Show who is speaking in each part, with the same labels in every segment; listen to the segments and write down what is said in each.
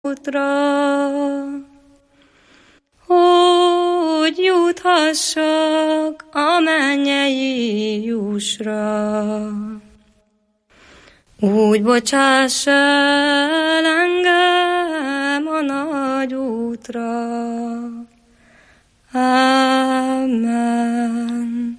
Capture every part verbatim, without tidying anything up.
Speaker 1: hogy juthassak a mennyei jusra. Úgy bocsáss el engem a nagy útra. Amen.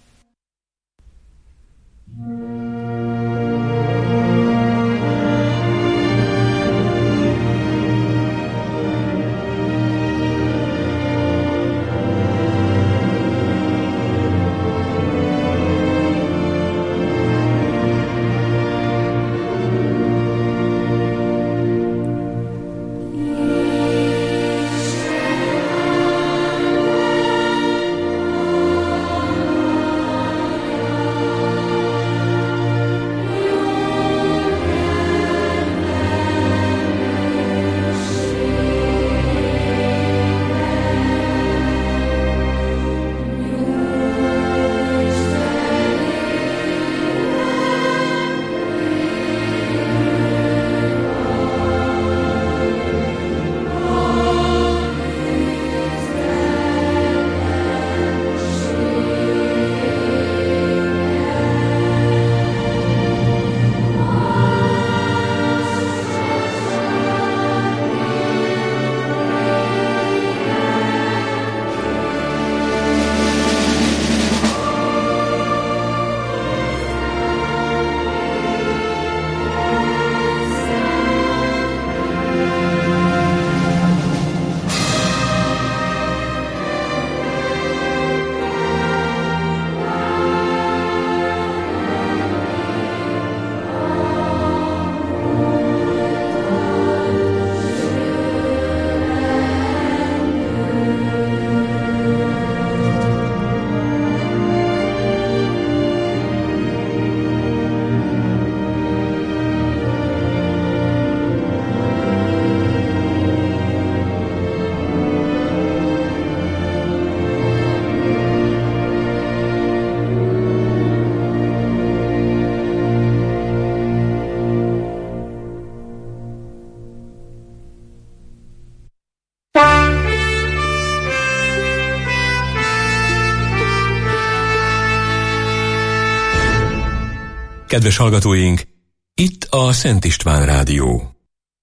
Speaker 2: Kedves hallgatóink, itt a Szent István Rádió.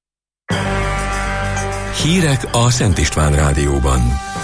Speaker 2: Hírek a Szent István Rádióban.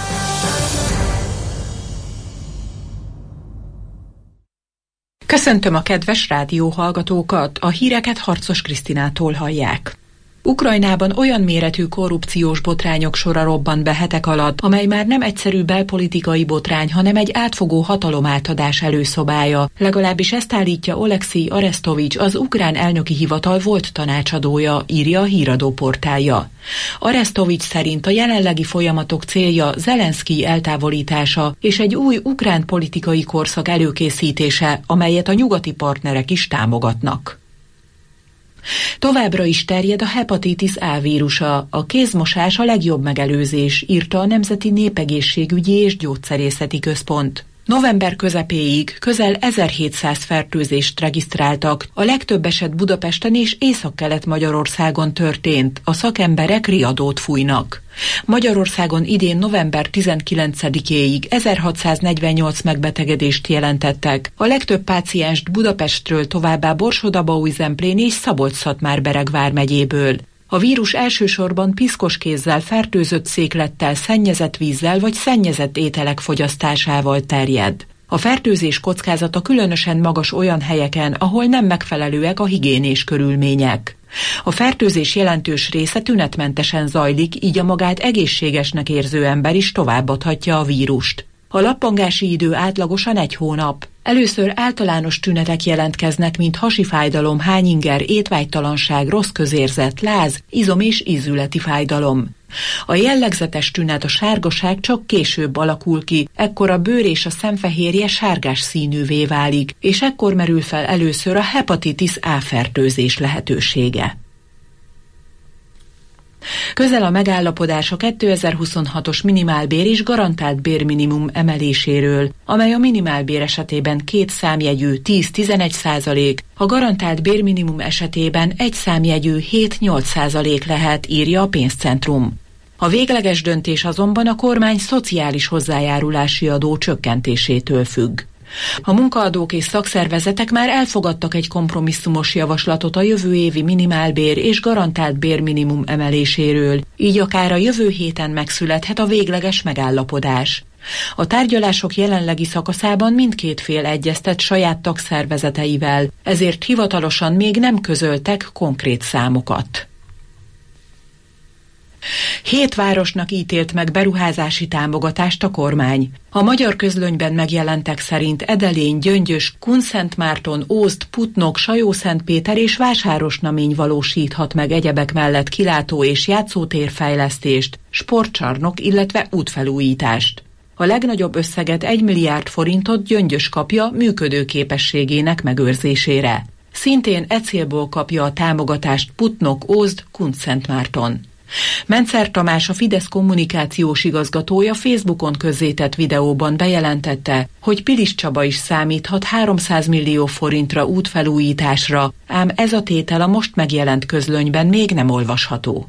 Speaker 3: Köszöntöm a kedves rádióhallgatókat, a híreket Harcos Krisztinától hallják. Ukrajnában olyan méretű korrupciós botrányok sora robban be hetek alatt, amely már nem egyszerű belpolitikai botrány, hanem egy átfogó hatalomátadás előszobája. Legalábbis ezt állítja Oleksij Arestovics, az ukrán elnöki hivatal volt tanácsadója, írja a híradó portálja. Arestovics szerint a jelenlegi folyamatok célja Zelenszkij eltávolítása és egy új ukrán politikai korszak előkészítése, amelyet a nyugati partnerek is támogatnak. Továbbra is terjed a hepatitis A vírusa. A kézmosás a legjobb megelőzés, írta a Nemzeti Népegészségügyi és Gyógyszerészeti Központ. November közepéig közel ezerhétszáz fertőzést regisztráltak, a legtöbb eset Budapesten és Északkelet-Magyarországon történt, a szakemberek riadót fújnak. Magyarországon idén november tizenkilencedikéig ezerhatszáznegyvennyolc megbetegedést jelentettek, a legtöbb pácienst Budapestről, továbbá Borsod-Abaúj-Zemplén és Szabolcs-Szatmár-Bereg vármegyéből. A vírus elsősorban piszkos kézzel, fertőzött széklettel, szennyezett vízzel vagy szennyezett ételek fogyasztásával terjed. A fertőzés kockázata különösen magas olyan helyeken, ahol nem megfelelőek a higiénés körülmények. A fertőzés jelentős része tünetmentesen zajlik, így a magát egészségesnek érző ember is továbbadhatja a vírust. A lappangási idő átlagosan egy hónap. Először általános tünetek jelentkeznek, mint hasi fájdalom, hányinger, étvágytalanság, rossz közérzet, láz, izom- és ízületi fájdalom. A jellegzetes tünet, a sárgaság csak később alakul ki, ekkor a bőr és a szemfehérje sárgás színűvé válik, és ekkor merül fel először a hepatitis A fertőzés lehetősége. Közel a megállapodás a kétezer-huszonhatos minimálbér és garantált bérminimum emeléséről, amely a minimálbér esetében két számjegyű tíz-tizenegy százalék, a garantált bérminimum esetében egy számjegyű hét-nyolc százalék lehet, írja a pénzcentrum. A végleges döntés azonban a kormány szociális hozzájárulási adó csökkentésétől függ. A munkaadók és szakszervezetek már elfogadtak egy kompromisszumos javaslatot a jövő évi minimálbér és garantált bérminimum emeléséről, így akár a jövő héten megszülethet a végleges megállapodás. A tárgyalások jelenlegi szakaszában mindkét fél egyeztet saját tagszervezeteivel, ezért hivatalosan még nem közöltek konkrét számokat. Hét városnak ítélt meg beruházási támogatást a kormány. A magyar közlönyben megjelentek szerint Edelény, Gyöngyös, Kunszentmárton, Ózd, Putnok, Sajó-Szentpéter és Vásárosnamény valósíthat meg egyebek mellett kilátó- és játszótérfejlesztést, sportcsarnok, illetve útfelújítást. A legnagyobb összeget egy milliárd forintot Gyöngyös kapja működőképességének megőrzésére. Szintén e célból kapja a támogatást Putnok, Ózd, Kunszentmárton. Mencer Tamás, a Fidesz kommunikációs igazgatója Facebookon közzétett videóban bejelentette, hogy Pilis Csaba is számíthat háromszáz millió forintra útfelújításra, ám ez a tétel a most megjelent közlönyben még nem olvasható.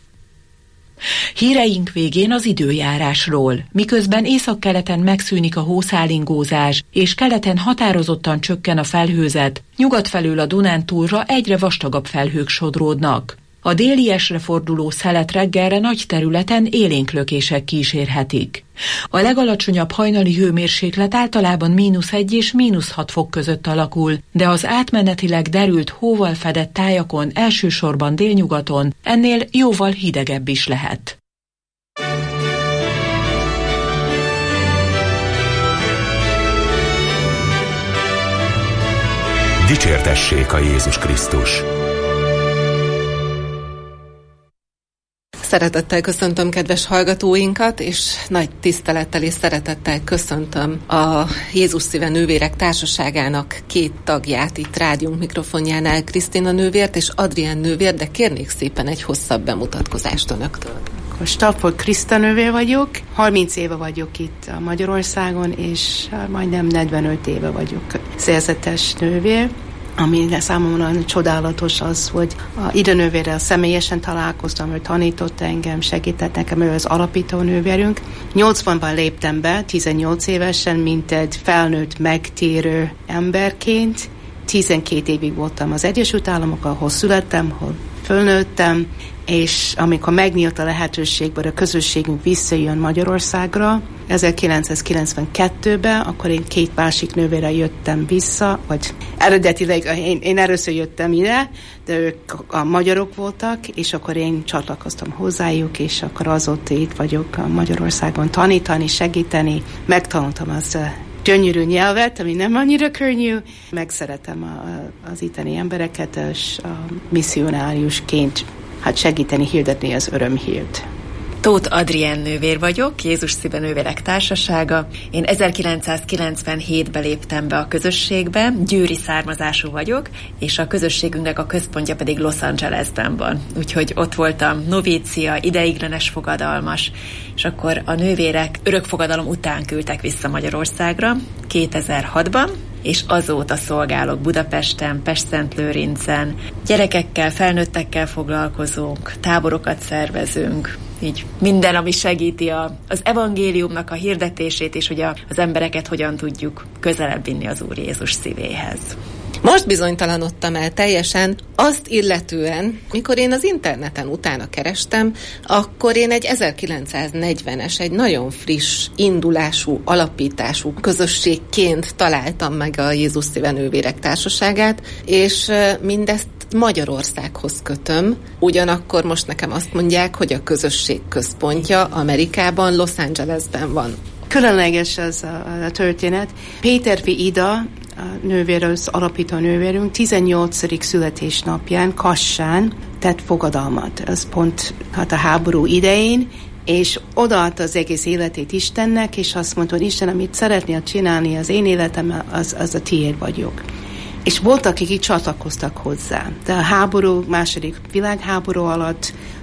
Speaker 3: Híreink végén az időjárásról. Miközben északkeleten megszűnik a hószálingózás, és keleten határozottan csökken a felhőzet, nyugat felől a Dunántúlra egyre vastagabb felhők sodródnak. A déliesre forduló szelet reggelre nagy területen élénklökések kísérhetik. A legalacsonyabb hajnali hőmérséklet általában mínusz egy és mínusz hat fok között alakul, de az átmenetileg derült hóval fedett tájakon, elsősorban délnyugaton ennél jóval hidegebb is lehet.
Speaker 2: Dicsértessék a Jézus Krisztus!
Speaker 4: Szeretettel köszöntöm kedves hallgatóinkat, és nagy tisztelettel és szeretettel köszöntöm a Jézus Szíve Nővérek Társaságának két tagját itt rádiónk mikrofonjánál, Krisztina nővért és Adrián nővér, de kérnék szépen egy hosszabb bemutatkozást önöktől.
Speaker 5: Stafford Kriszta nővér vagyok, harminc éve vagyok itt a Magyarországon, és majdnem negyvenöt éve vagyok szerzetes nővér. Ami számomra csodálatos az, hogy a ide nővérrel személyesen találkoztam, ő tanított engem, segített nekem, ő az alapító nővérünk. nyolcvanban léptem be, tizennyolc évesen, mint egy felnőtt, megtérő emberként. tizenkét évig voltam az Egyesült Államokon, ahol születtem, ahol fölnőttem, és amikor megnyílt a lehetőségből a közösségünk visszajön Magyarországra, ezerkilencszázkilencvenkettőben, akkor én két másik nővérrel jöttem vissza, vagy eredetileg én, én először jöttem ide, de ők a magyarok voltak, és akkor én csatlakoztam hozzájuk, és akkor azóta itt vagyok a Magyarországon tanítani, segíteni, megtanultam azt a gyönyörű nyelvet, ami nem annyira könnyű. Megszeretem a, az itteni embereket, és a misszionáriusként hát segíteni, hirdetni az örömhírt.
Speaker 6: Tóth Adrián nővér vagyok, Jézus Szíve Nővérek Társasága. Én ezerkilencszázkilencvenhétben léptem be a közösségbe, győri származású vagyok, és a közösségünknek a központja pedig Los Angelesben van. Úgyhogy ott voltam novícia, ideiglenes fogadalmas, és akkor a nővérek örökfogadalom után küldtek vissza Magyarországra kétezer-hatban, és azóta szolgálok Budapesten, Pestszentlőrincen. Gyerekekkel, felnőttekkel foglalkozunk, táborokat szervezünk, így minden, ami segíti a, az evangéliumnak a hirdetését, és hogy a, az embereket hogyan tudjuk közelebb vinni az Úr Jézus szívéhez.
Speaker 4: Most bizonytalanodtam el teljesen azt illetően, mikor én az interneten utána kerestem, akkor én egy ezerkilencszáznegyvenes, egy nagyon friss indulású, alapítású közösségként találtam meg a Jézus Szíve Nővérek Társaságát, és mindezt Magyarországhoz kötöm, ugyanakkor most nekem azt mondják, hogy a közösség központja Amerikában, Los Angelesben van.
Speaker 5: Különleges az a, a történet. Péterfi Ida, a nővér, az alapító nővérünk, tizennyolcadik születésnapján Kassán tett fogadalmat. Ez pont hát a háború idején, és odaadta az egész életét Istennek, és azt mondta, hogy Isten, amit szeretnél csinálni az én életem, az, az a tiéd vagyok. És voltak, akik csatlakoztak hozzá. De a háború, második világháború alatt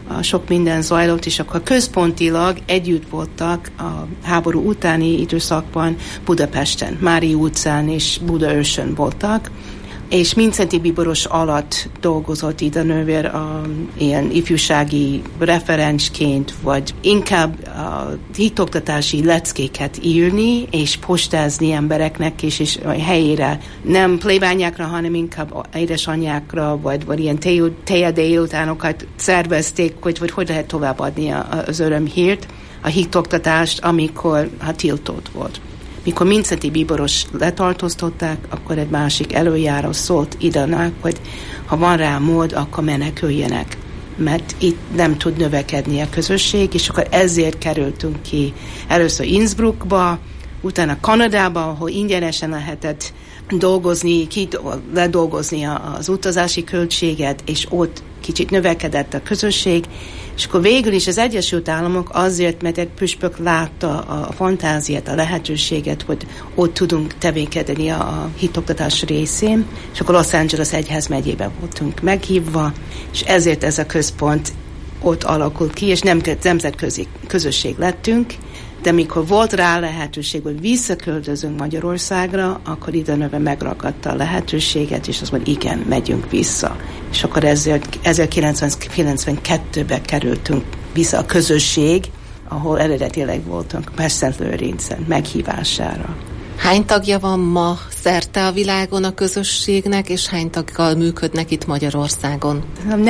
Speaker 5: sok minden zajlott, és akkor központilag együtt voltak a háború utáni időszakban Budapesten, Mári utcán és Budaörsön voltak, és Mindszenty bíboros alatt dolgozott Ida nővér a, ilyen ifjúsági referensként, vagy inkább a hitoktatási leckéket írni, és postázni embereknek, és, és a helyére, nem plébányákra, hanem inkább édesanyjákra, vagy, vagy ilyen teja délutánokat szervezték, hogy, hogy hogy lehet továbbadni az örömhírt, a hitoktatást, amikor ha tiltott volt. Mikor Mindszenty bíboros letartóztatták, akkor egy másik előjáró szólt Idának, hogy ha van rá mód, akkor meneküljenek, mert itt nem tud növekedni a közösség, és akkor ezért kerültünk ki először Innsbruckba, utána Kanadába, ahol ingyenesen lehetett dolgozni, ki, ledolgozni az utazási költséget, és ott kicsit növekedett a közösség, és akkor végül is az Egyesült Államok azért, mert egy püspök látta a fantáziát, a lehetőséget, hogy ott tudunk tevékenykedni a hitoktatás részén, és akkor Los Angeles egyházmegyében voltunk meghívva, és ezért ez a központ ott alakult ki, és nem nemzetközi közösség lettünk, de mikor volt rá lehetőség, hogy visszaköltözünk Magyarországra, akkor Ida nővér megragadta a lehetőséget, és azt mondta, igen, megyünk vissza. És akkor ezért ezerkilencszázkilencvenkettőben kerültünk vissza a közösség, ahol eredetileg voltunk, Pestszentlőrincen meghívására.
Speaker 4: Hány tagja van ma szerte a világon a közösségnek, és hány taggal működnek itt Magyarországon?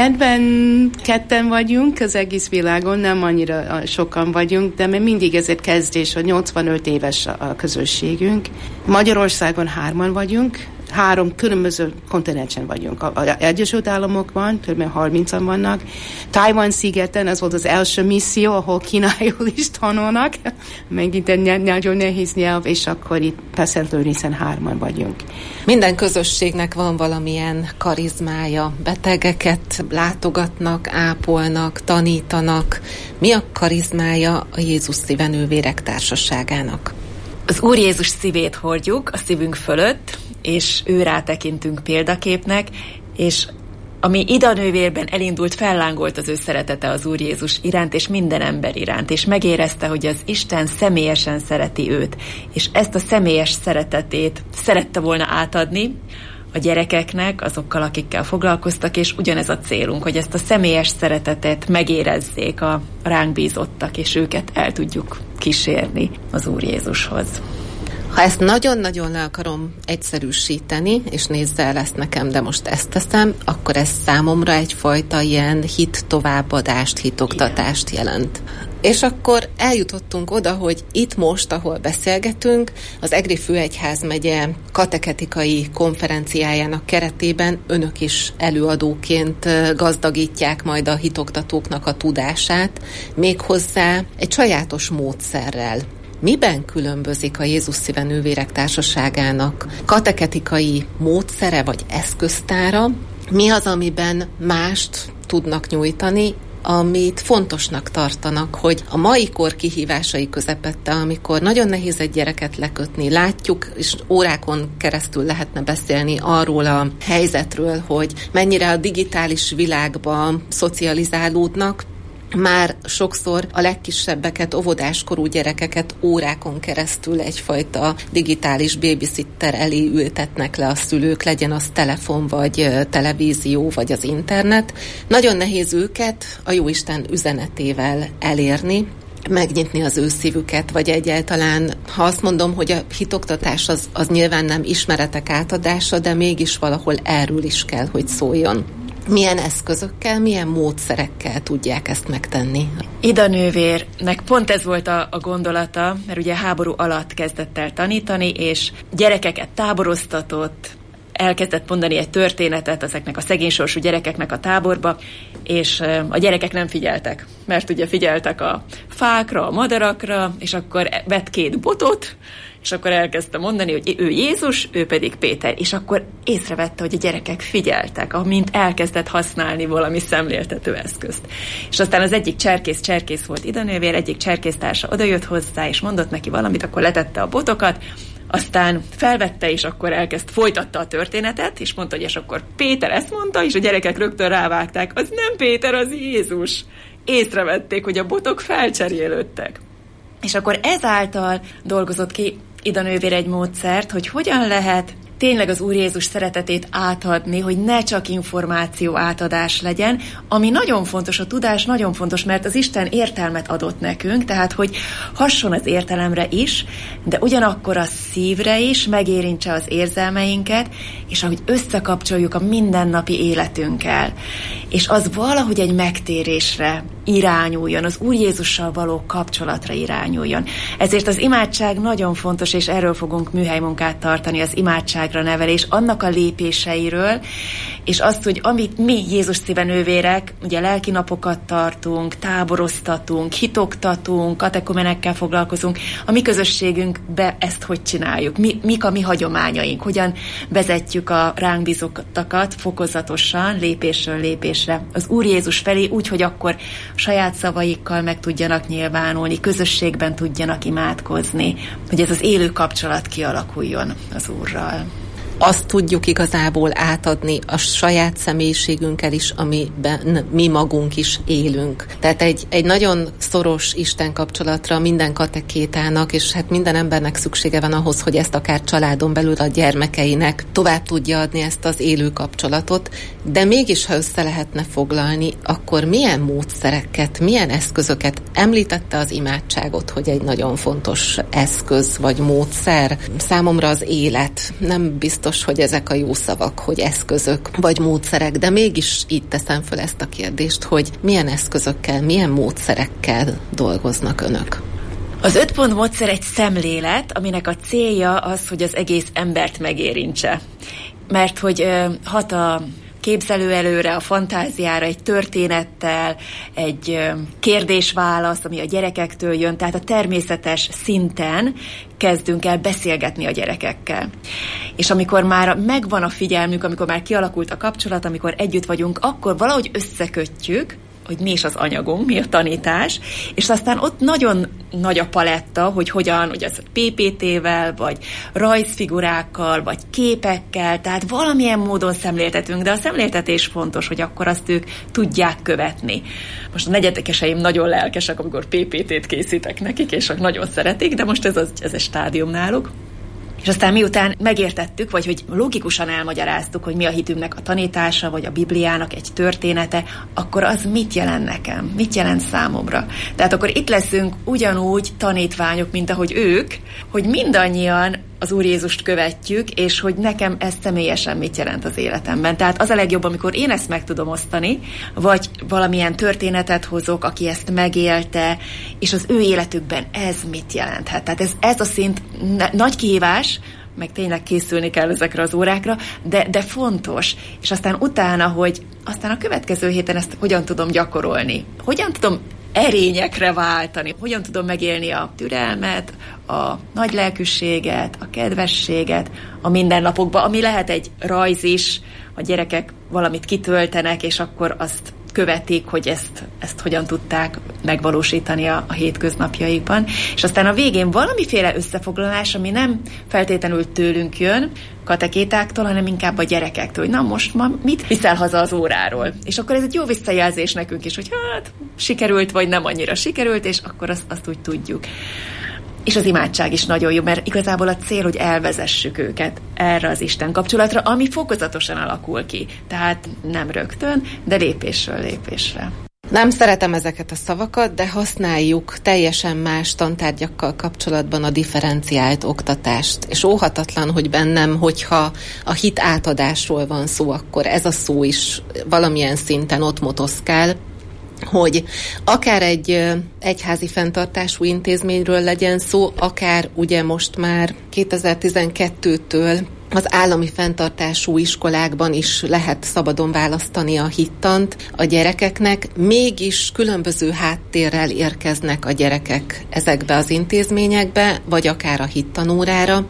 Speaker 5: negyvenketten vagyunk az egész világon, nem annyira sokan vagyunk, de még mindig ezért kezdés, hogy nyolcvanöt éves a közösségünk. Magyarországon hárman vagyunk, három különböző kontinensen vagyunk. Az Egyesült Államokban kb. harmincan vannak. Tajvan szigeten, ez volt az első misszió, ahol kínaiul is tanulnak. Megint egy nagyon nehéz nyelv, és akkor itt Pestszentlőrincen hárman vagyunk.
Speaker 4: Minden közösségnek van valamilyen karizmája. Betegeket látogatnak, ápolnak, tanítanak. Mi a karizmája a Jézus Szíve Nővérek Társaságának?
Speaker 6: Az Úr Jézus szívét hordjuk a szívünk fölött, és ő rátekintünk példaképnek, és ami Ida nővérben elindult, fellángolt az ő szeretete az Úr Jézus iránt, és minden ember iránt, és megérezte, hogy az Isten személyesen szereti őt, és ezt a személyes szeretetét szerette volna átadni a gyerekeknek, azokkal, akikkel foglalkoztak, és ugyanez a célunk, hogy ezt a személyes szeretetet megérezzék a ránk bízottak, és őket el tudjuk kísérni az Úr Jézushoz.
Speaker 4: Ha ezt nagyon-nagyon le akarom egyszerűsíteni, és nézze el ezt nekem, de most ezt teszem, akkor ez számomra egyfajta ilyen hit továbbadást, hitoktatást jelent. És akkor eljutottunk oda, hogy itt most, ahol beszélgetünk, az Egri Főegyházmegye kateketikai konferenciájának keretében önök is előadóként gazdagítják majd a hitoktatóknak a tudását, méghozzá egy sajátos módszerrel. Miben különbözik a Jézus Szíve Nővérek Társaságának kateketikai módszere vagy eszköztára? Mi az, amiben mást tudnak nyújtani, amit fontosnak tartanak, hogy a mai kor kihívásai közepette, amikor nagyon nehéz egy gyereket lekötni, látjuk, és órákon keresztül lehetne beszélni arról a helyzetről, hogy mennyire a digitális világban szocializálódnak, már sokszor a legkisebbeket, óvodáskorú gyerekeket órákon keresztül egyfajta digitális babysitter elé ültetnek le a szülők, legyen az telefon, vagy televízió, vagy az internet. Nagyon nehéz őket a Jóisten üzenetével elérni, megnyitni az ő szívüket, vagy egyáltalán, ha azt mondom, hogy a hitoktatás az, az nyilván nem ismeretek átadása, de mégis valahol erről is kell, hogy szóljon. Milyen eszközökkel, milyen módszerekkel tudják ezt megtenni?
Speaker 6: Ida nővérnek pont ez volt a, a gondolata, mert ugye háború alatt kezdett el tanítani, és gyerekeket táboroztatott, elkezdett mondani egy történetet ezeknek a szegénysorsú gyerekeknek a táborba, és a gyerekek nem figyeltek, mert ugye figyeltek a fákra, a madarakra, és akkor vett két botot, és akkor elkezdte mondani, hogy ő Jézus, ő pedig Péter, és akkor észrevette, hogy a gyerekek figyeltek, amint elkezdett használni valami szemléltető eszközt. És aztán az egyik cserkész cserkész volt Ida nővér, egyik cserkésztársa odajött hozzá, és mondott neki valamit, akkor letette a botokat, Aztán felvette, és akkor elkezd, folytatta a történetet, és mondta, hogy és akkor Péter ezt mondta, és a gyerekek rögtön rávágták, az nem Péter, az Jézus. Észrevették, hogy a botok felcserélődtek. És akkor ezáltal dolgozott ki Ida nővér egy módszert, hogy hogyan lehet tényleg az Úr Jézus szeretetét átadni, hogy ne csak információ átadás legyen, ami nagyon fontos, a tudás nagyon fontos, mert az Isten értelmet adott nekünk, tehát hogy hasson az értelemre is, de ugyanakkor a szívre is, megérintse az érzelmeinket, és ahogy összekapcsoljuk a mindennapi életünkkel, és az valahogy egy megtérésre irányuljon, az Úr Jézussal való kapcsolatra irányuljon. Ezért az imádság nagyon fontos, és erről fogunk műhelymunkát tartani, az imádságra nevelés, annak a lépéseiről, és azt, hogy amit mi Jézus szíve nővérek, ugye lelki napokat tartunk, táboroztatunk, hitoktatunk, katekumenekkel foglalkozunk, a mi közösségünkbe ezt hogy csináljuk? Mi, mik a mi hagyományaink? Hogyan vezetjük a ránk bízottakat fokozatosan, lépésről lépésre az Úr Jézus felé, úgy, hogy akkor saját szavaikkal meg tudjanak nyilvánulni, közösségben tudjanak imádkozni, hogy ez az élő kapcsolat kialakuljon az Úrral.
Speaker 4: Azt tudjuk igazából átadni a saját személyiségünkkel is, amiben mi magunk is élünk. Tehát egy, egy nagyon szoros Isten kapcsolatra minden katekétának, és hát minden embernek szüksége van ahhoz, hogy ezt akár családon belül a gyermekeinek tovább tudja adni ezt az élő kapcsolatot, de mégis, ha össze lehetne foglalni, akkor milyen módszereket, milyen eszközöket, említette az imádságot, hogy egy nagyon fontos eszköz vagy módszer. Számomra az élet, nem biztos, hogy ezek a jó szavak, hogy eszközök vagy módszerek, de mégis így teszem föl ezt a kérdést, hogy milyen eszközökkel, milyen módszerekkel dolgoznak önök.
Speaker 6: Az öt pont módszer egy szemlélet, aminek a célja az, hogy az egész embert megérintse. Mert hogy hat a képzelő előre, a fantáziára, egy történettel, egy kérdés-válasz, ami a gyerekektől jön, tehát a természetes szinten kezdünk el beszélgetni a gyerekekkel. És amikor már megvan a figyelmük, amikor már kialakult a kapcsolat, amikor együtt vagyunk, akkor valahogy összekötjük, hogy mi is az anyagunk, mi a tanítás, és aztán ott nagyon nagy a paletta, hogy hogyan, hogy az pé pé té-vel, vagy rajzfigurákkal, vagy képekkel, tehát valamilyen módon szemléltetünk, de a szemléltetés fontos, hogy akkor azt ők tudják követni. Most a negyedikeseim nagyon lelkesek, amikor pé pé té-t készítek nekik, és nagyon szeretik, de most ez, az, ez egy stádium náluk. És aztán miután megértettük, vagy hogy logikusan elmagyaráztuk, hogy mi a hitünknek a tanítása, vagy a Bibliának egy története, akkor az mit jelent nekem? Mit jelent számomra? Tehát akkor itt leszünk ugyanúgy tanítványok, mint ahogy ők, hogy mindannyian az Úr Jézust követjük, és hogy nekem ez személyesen mit jelent az életemben. Tehát az a legjobb, amikor én ezt meg tudom osztani, vagy valamilyen történetet hozok, aki ezt megélte, és az ő életükben ez mit jelenthet. Tehát ez, ez a szint ne, nagy kihívás, meg tényleg készülni kell ezekre az órákra, de, de fontos. És aztán utána, hogy aztán a következő héten ezt hogyan tudom gyakorolni, hogyan tudom erényekre váltani, hogyan tudom megélni a türelmet, a nagy lelkűséget, a kedvességet a mindennapokban, ami lehet egy rajz is, a gyerekek valamit kitöltenek, és akkor azt követik, hogy ezt, ezt hogyan tudták megvalósítani a, a hétköznapjaikban. És aztán a végén valamiféle összefoglalás, ami nem feltétlenül tőlünk jön, katekétáktól, hanem inkább a gyerekektől, hogy na most ma mit viszel haza az óráról. És akkor ez egy jó visszajelzés nekünk is, hogy hát sikerült, vagy nem annyira sikerült, és akkor azt, azt úgy tudjuk. És az imádság is nagyon jó, mert igazából a cél, hogy elvezessük őket erre az Isten kapcsolatra, ami fokozatosan alakul ki. Tehát nem rögtön, de lépésről lépésre.
Speaker 4: Nem szeretem ezeket a szavakat, de használjuk teljesen más tantárgyakkal kapcsolatban a differenciált oktatást. És óhatatlan, hogy bennem, hogyha a hit átadásról van szó, akkor ez a szó is valamilyen szinten ott motoszkál, hogy akár egy egyházi fenntartású intézményről legyen szó, akár ugye most már kétezer-tizenkettőtől az állami fenntartású iskolákban is lehet szabadon választani a hittant a gyerekeknek, mégis különböző háttérrel érkeznek a gyerekek ezekbe az intézményekbe, vagy akár a hittanórára.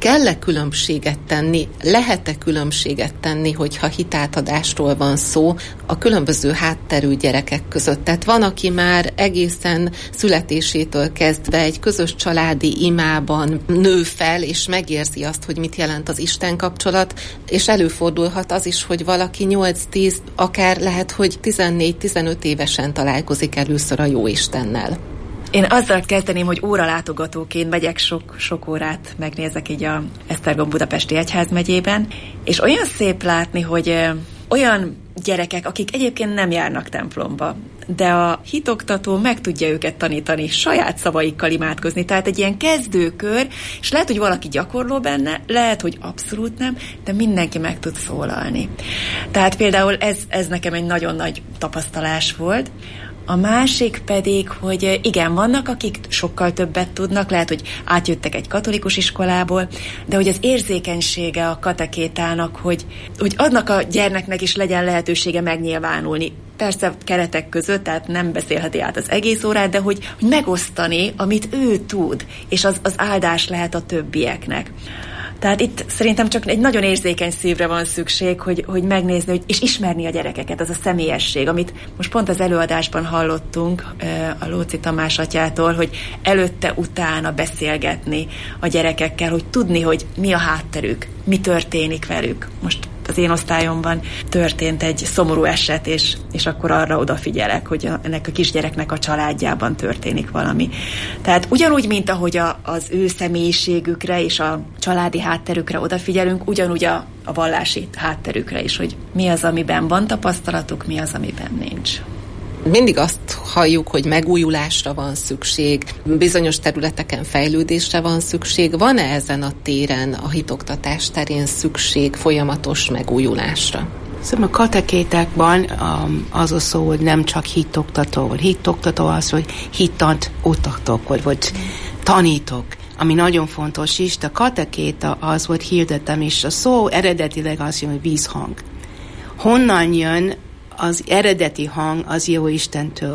Speaker 4: kell-e különbséget tenni, lehet-e különbséget tenni, hogyha hitátadásról van szó a különböző hátterű gyerekek között. Tehát van, aki már egészen születésétől kezdve egy közös családi imában nő fel, és megérzi azt, hogy mit jelent az Isten kapcsolat, és előfordulhat az is, hogy valaki nyolc-tíz, akár lehet, hogy tizennégy-tizenöt évesen találkozik először a Jóistennel.
Speaker 6: Én azzal kezdeném, hogy óralátogatóként megyek sok, sok órát, megnézek így a Esztergom Budapesti Egyházmegyében, és olyan szép látni, hogy ö, olyan gyerekek, akik egyébként nem járnak templomba, de a hitoktató meg tudja őket tanítani, saját szavaikkal imádkozni, tehát egy ilyen kezdőkör, és lehet, hogy valaki gyakorló benne, lehet, hogy abszolút nem, de mindenki meg tud szólalni. Tehát például ez, ez nekem egy nagyon nagy tapasztalás volt. A másik pedig, hogy igen, vannak, akik sokkal többet tudnak, lehet, hogy átjöttek egy katolikus iskolából, de hogy az érzékenysége a katekétának, hogy, hogy adnak a gyermeknek is legyen lehetősége megnyilvánulni. Persze keretek között, tehát nem beszélheti át az egész órát, de hogy, hogy megosztani, amit ő tud, és az, az áldás lehet a többieknek. Tehát itt szerintem csak egy nagyon érzékeny szívre van szükség, hogy, hogy megnézni, hogy, és ismerni a gyerekeket, az a személyesség, amit most pont az előadásban hallottunk a Lóczy Tamás atyától, hogy előtte-utána beszélgetni a gyerekekkel, hogy tudni, hogy mi a hátterük, mi történik velük. Most az én osztályomban történt egy szomorú eset, és, és akkor arra odafigyelek, hogy a, ennek a kisgyereknek a családjában történik valami. Tehát ugyanúgy, mint ahogy a, az ő személyiségükre és a családi hátterükre odafigyelünk, ugyanúgy a, a vallási hátterükre is, hogy mi az, amiben van tapasztalatuk, mi az, amiben nincs.
Speaker 4: Mindig azt halljuk, hogy megújulásra van szükség, bizonyos területeken fejlődésre van szükség. Van-e ezen a téren, a hitoktatás terén szükség folyamatos megújulásra?
Speaker 5: Szóval a katekétákban az a szó, hogy nem csak hitoktató. Hitoktató az, hogy hitat oktatok, vagy, vagy tanítok, ami nagyon fontos is. A katekéta az, hogy hirdetem, és a szó eredetileg az jön, hogy vízhang. Honnan jön az eredeti hang az jó Istentől.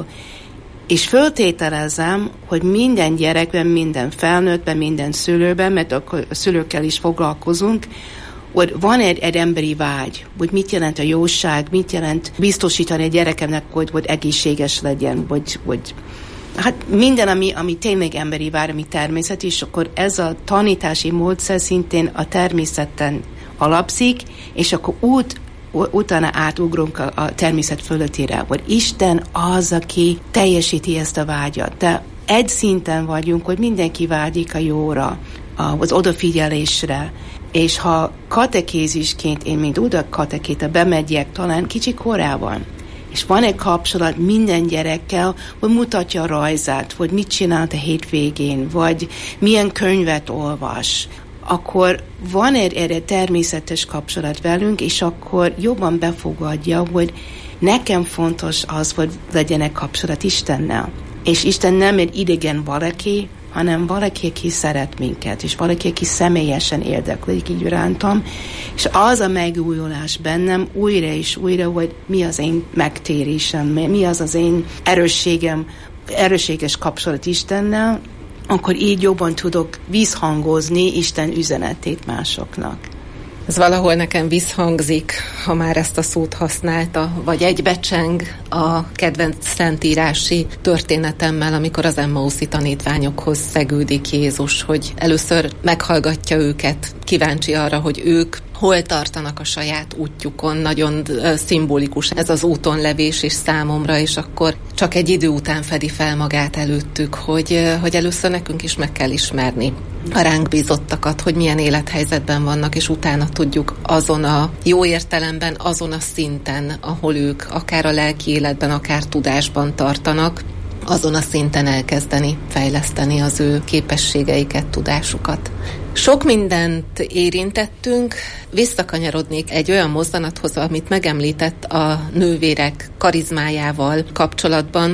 Speaker 5: És föltételezem, hogy minden gyerekben, minden felnőttben, minden szülőben, mert akkor a szülőkkel is foglalkozunk, hogy van egy, egy emberi vágy, hogy mit jelent a jóság, mit jelent biztosítani a gyerekemnek, hogy, hogy egészséges legyen, vagy, vagy hát minden, ami, ami tényleg emberi vágy, ami természet, és akkor ez a tanítási módszer szintén a természeten alapszik, és akkor úgy utána átugrunk a, a természet fölöttére, hogy Isten az, aki teljesíti ezt a vágyat. De egy szinten vagyunk, hogy mindenki vágyik a jóra, az odafigyelésre, és ha katekézisként, én mint oda katekéta bemegyek talán kicsi korában, és van egy kapcsolat minden gyerekkel, hogy mutatja a rajzát, hogy mit csinált a hétvégén, vagy milyen könyvet olvas, akkor van egy, egy természetes kapcsolat velünk, és akkor jobban befogadja, hogy nekem fontos az, hogy legyen egy kapcsolat Istennel. És Isten nem egy idegen valaki, hanem valaki, aki szeret minket, és valaki, aki személyesen érdeklik így rántam, és az a megújulás bennem újra és újra, hogy mi az én megtérésem, mi az az én erősségem, erősséges kapcsolat Istennel, akkor így jobban tudok visszhangozni Isten üzenetét másoknak.
Speaker 4: Ez valahol nekem visszhangzik, ha már ezt a szót használta, vagy egybecseng a kedvenc szentírási történetemmel, amikor az Emmauszi tanítványokhoz szegődik Jézus, hogy először meghallgatja őket, kíváncsi arra, hogy ők hol tartanak a saját útjukon, nagyon szimbolikus ez az úton levés is számomra, és akkor csak egy idő után fedi fel magát előttük, hogy, hogy először nekünk is meg kell ismerni a ránk bízottakat, hogy milyen élethelyzetben vannak, és utána tudjuk azon a jó értelemben, azon a szinten, ahol ők akár a lelki életben, akár tudásban tartanak, azon a szinten elkezdeni fejleszteni az ő képességeiket, tudásukat. Sok mindent érintettünk, visszakanyarodnék egy olyan mozzanathoz, amit megemlített a nővérek karizmájával kapcsolatban.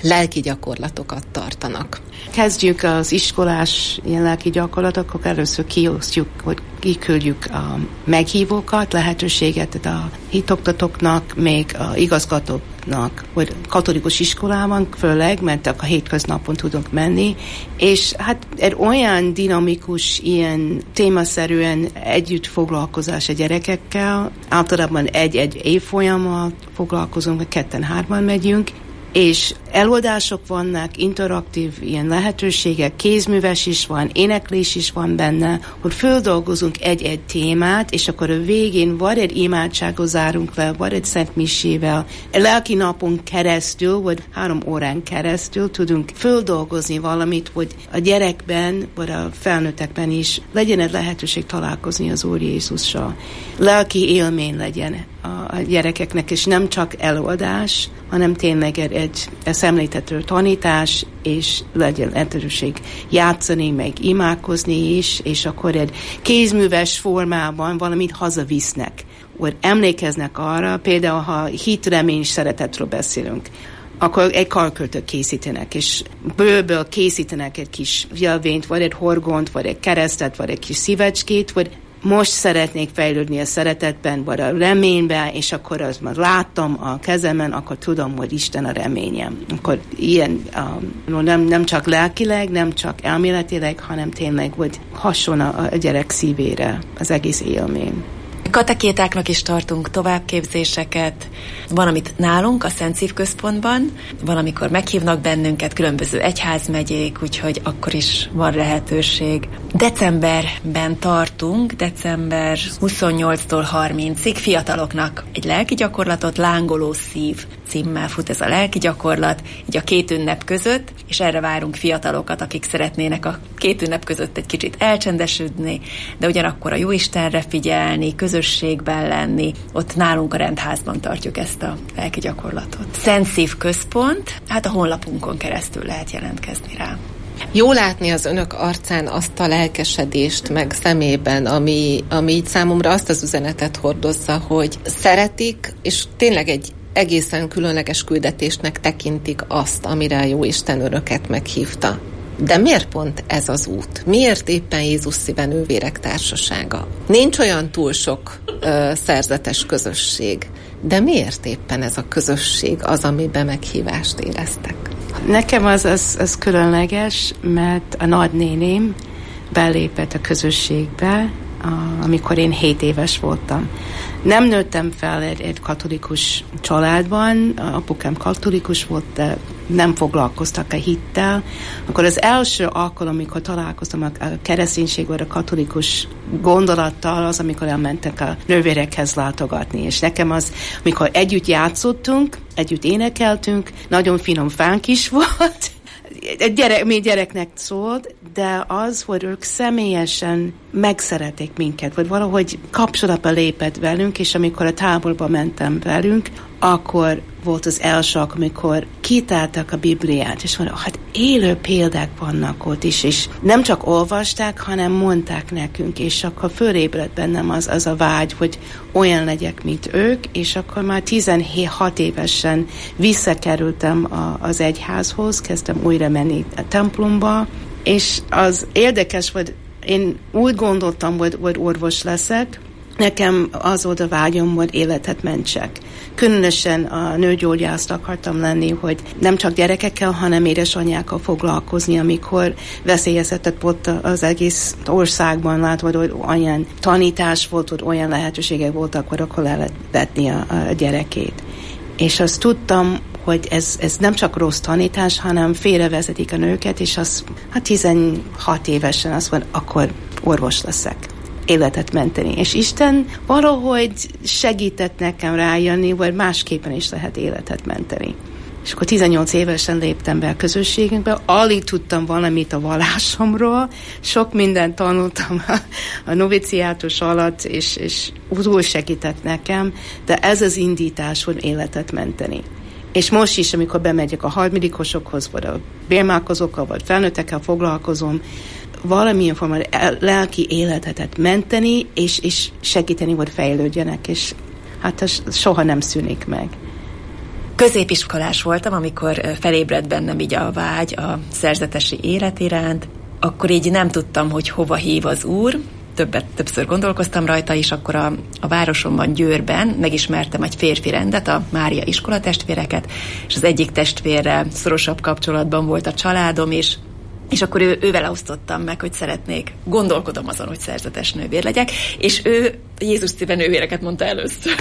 Speaker 4: lelki gyakorlatokat tartanak.
Speaker 5: Kezdjük az iskolás ilyen lelki gyakorlatokkal, először kiosztjuk, hogy kiküldjük a meghívókat, lehetőséget a hitoktatóknak, még a igazgatóknak, vagy katolikus iskolában főleg, mert a hétköznapon tudunk menni, és hát egy olyan dinamikus, ilyen témaszerűen együtt foglalkozás a gyerekekkel, általában egy-egy évfolyammal foglalkozunk, vagy ketten-hárman megyünk, és előadások vannak, interaktív ilyen lehetőségek, kézműves is van, éneklés is van benne, hogy földolgozunk egy-egy témát, és akkor a végén vagy egy imádságot zárunk le, vagy egy szent misével. A lelki napon keresztül, vagy három órán keresztül tudunk földolgozni valamit, hogy a gyerekben, vagy a felnőttekben is legyen egy lehetőség találkozni az Úr Jézussal. Lelki élmény legyen a gyerekeknek, és nem csak előadás, hanem tényleg egy, egy szemléltető tanítás, és legyen lehetőség játszani, meg imádkozni is, és akkor egy kézműves formában valamit hazavisznek, vagy emlékeznek arra, például ha hit, remény, szeretetről beszélünk, akkor egy karkötőt készítenek, és bőrből készítenek egy kis jelvényt, vagy egy horgont, vagy egy keresztet, vagy egy kis szívecskét, vagy most szeretnék fejlődni a szeretetben, vagy a reményben, és akkor azt már láttam a kezemen, akkor tudom, hogy Isten a reményem. Akkor ilyen uh, nem, nem csak lelkileg, nem csak elméletileg, hanem tényleg, hogy hasson a, a gyerek szívére az egész élmény.
Speaker 6: Katekétáknak is tartunk továbbképzéseket. Van, amit nálunk, a Szent Szív Központban, van, amikor meghívnak bennünket különböző egyházmegyék, úgyhogy akkor is van lehetőség. Decemberben tartunk, december huszonnyolctól harmincig fiataloknak egy lelki gyakorlatot, Lángoló szív címmel fut ez a lelki gyakorlat, így a két ünnep között, és erre várunk fiatalokat, akik szeretnének a két ünnep között egy kicsit elcsendesülni, de ugyanakkor a Jóistenre figyelni, közösségben lenni. Ott nálunk a rendházban tartjuk ezt a lelki gyakorlatot. Szent Szív Központ, hát a honlapunkon keresztül lehet jelentkezni rá.
Speaker 4: Jó látni az önök arcán azt a lelkesedést, meg szemében, ami, ami így számomra azt az üzenetet hordozza, hogy szeretik, és tényleg egy egészen különleges küldetésnek tekintik azt, amire a Jóisten önöket meghívta. De miért pont ez az út? Miért éppen Jézus Szíve Nővérek Társasága? Nincs olyan túl sok ö, szerzetes közösség, de miért éppen ez a közösség az, amiben meghívást éreztek?
Speaker 5: Nekem az, az, az különleges, mert a nagynéném belépett a közösségbe, a, amikor én hét éves voltam. Nem nőttem fel egy, egy katolikus családban, apukám katolikus volt, de nem foglalkoztak a hittel. Akkor az első alkalom, amikor találkoztam a kereszténység vagy a katolikus gondolattal, az, amikor elmentek a nővérekhez látogatni. És nekem az, amikor együtt játszottunk, együtt énekeltünk, nagyon finom fánk is volt, egy gyerek, mi gyereknek szólt, de az, hogy ők személyesen megszeretik minket, vagy valahogy kapcsolatba lépett velünk, és amikor a táborba mentem velünk, akkor volt az első, amikor kitártak a Bibliát, és mondta, hát élő példák vannak ott is, és nem csak olvasták, hanem mondták nekünk, és akkor fölébredt bennem az, az a vágy, hogy olyan legyek, mint ők, és akkor már tizenhat évesen visszakerültem a, az egyházhoz, kezdtem újra menni a templomba, és az érdekes, hogy én úgy gondoltam, hogy, hogy orvos leszek, nekem az volt a vágyom, hogy életet mentsek. Különösen a nőgyógyászt akartam lenni, hogy nem csak gyerekekkel, hanem édesanyákkal foglalkozni, amikor veszélyeztetett volt az egész országban, látva, hogy olyan tanítás volt, hogy olyan lehetőségek voltak, hogy akkor le lehet vetni a, a gyerekét. És azt tudtam, hogy ez, ez nem csak rossz tanítás, hanem félrevezetik a nőket, és az hát tizenhat évesen azt mondja, akkor orvos leszek. Életet menteni. És Isten valahogy segített nekem rájönni, hogy másképpen is lehet életet menteni. És akkor tizennyolc évesen léptem be a közösségünkbe, alig tudtam valamit a vallásomról, sok mindent tanultam a, a noviciátus alatt, és, és útul segített nekem, de ez az indítás, hogy életet menteni. És most is, amikor bemegyek a harmadikosokhoz, vagy a bérmálkozókkal, vagy felnőttekkel foglalkozom, valamilyen formában lelki életetet menteni, és, és segíteni, hogy fejlődjenek, és hát ez soha nem szűnik meg.
Speaker 6: Középiskolás voltam, amikor felébredt bennem így a vágy a szerzetesi élet iránt. Akkor így nem tudtam, hogy hova hív az Úr. Többet, többször gondolkoztam rajta, és akkor a, a városomban, Győrben megismertem egy férfi rendet, a Mária iskolatestvéreket, és az egyik testvérrel szorosabb kapcsolatban volt a családom, és és akkor ő, ővel osztottam meg, hogy szeretnék, gondolkodom azon, hogy szerzetes nővér legyek, és ő Jézus szíve nővéreket mondta először.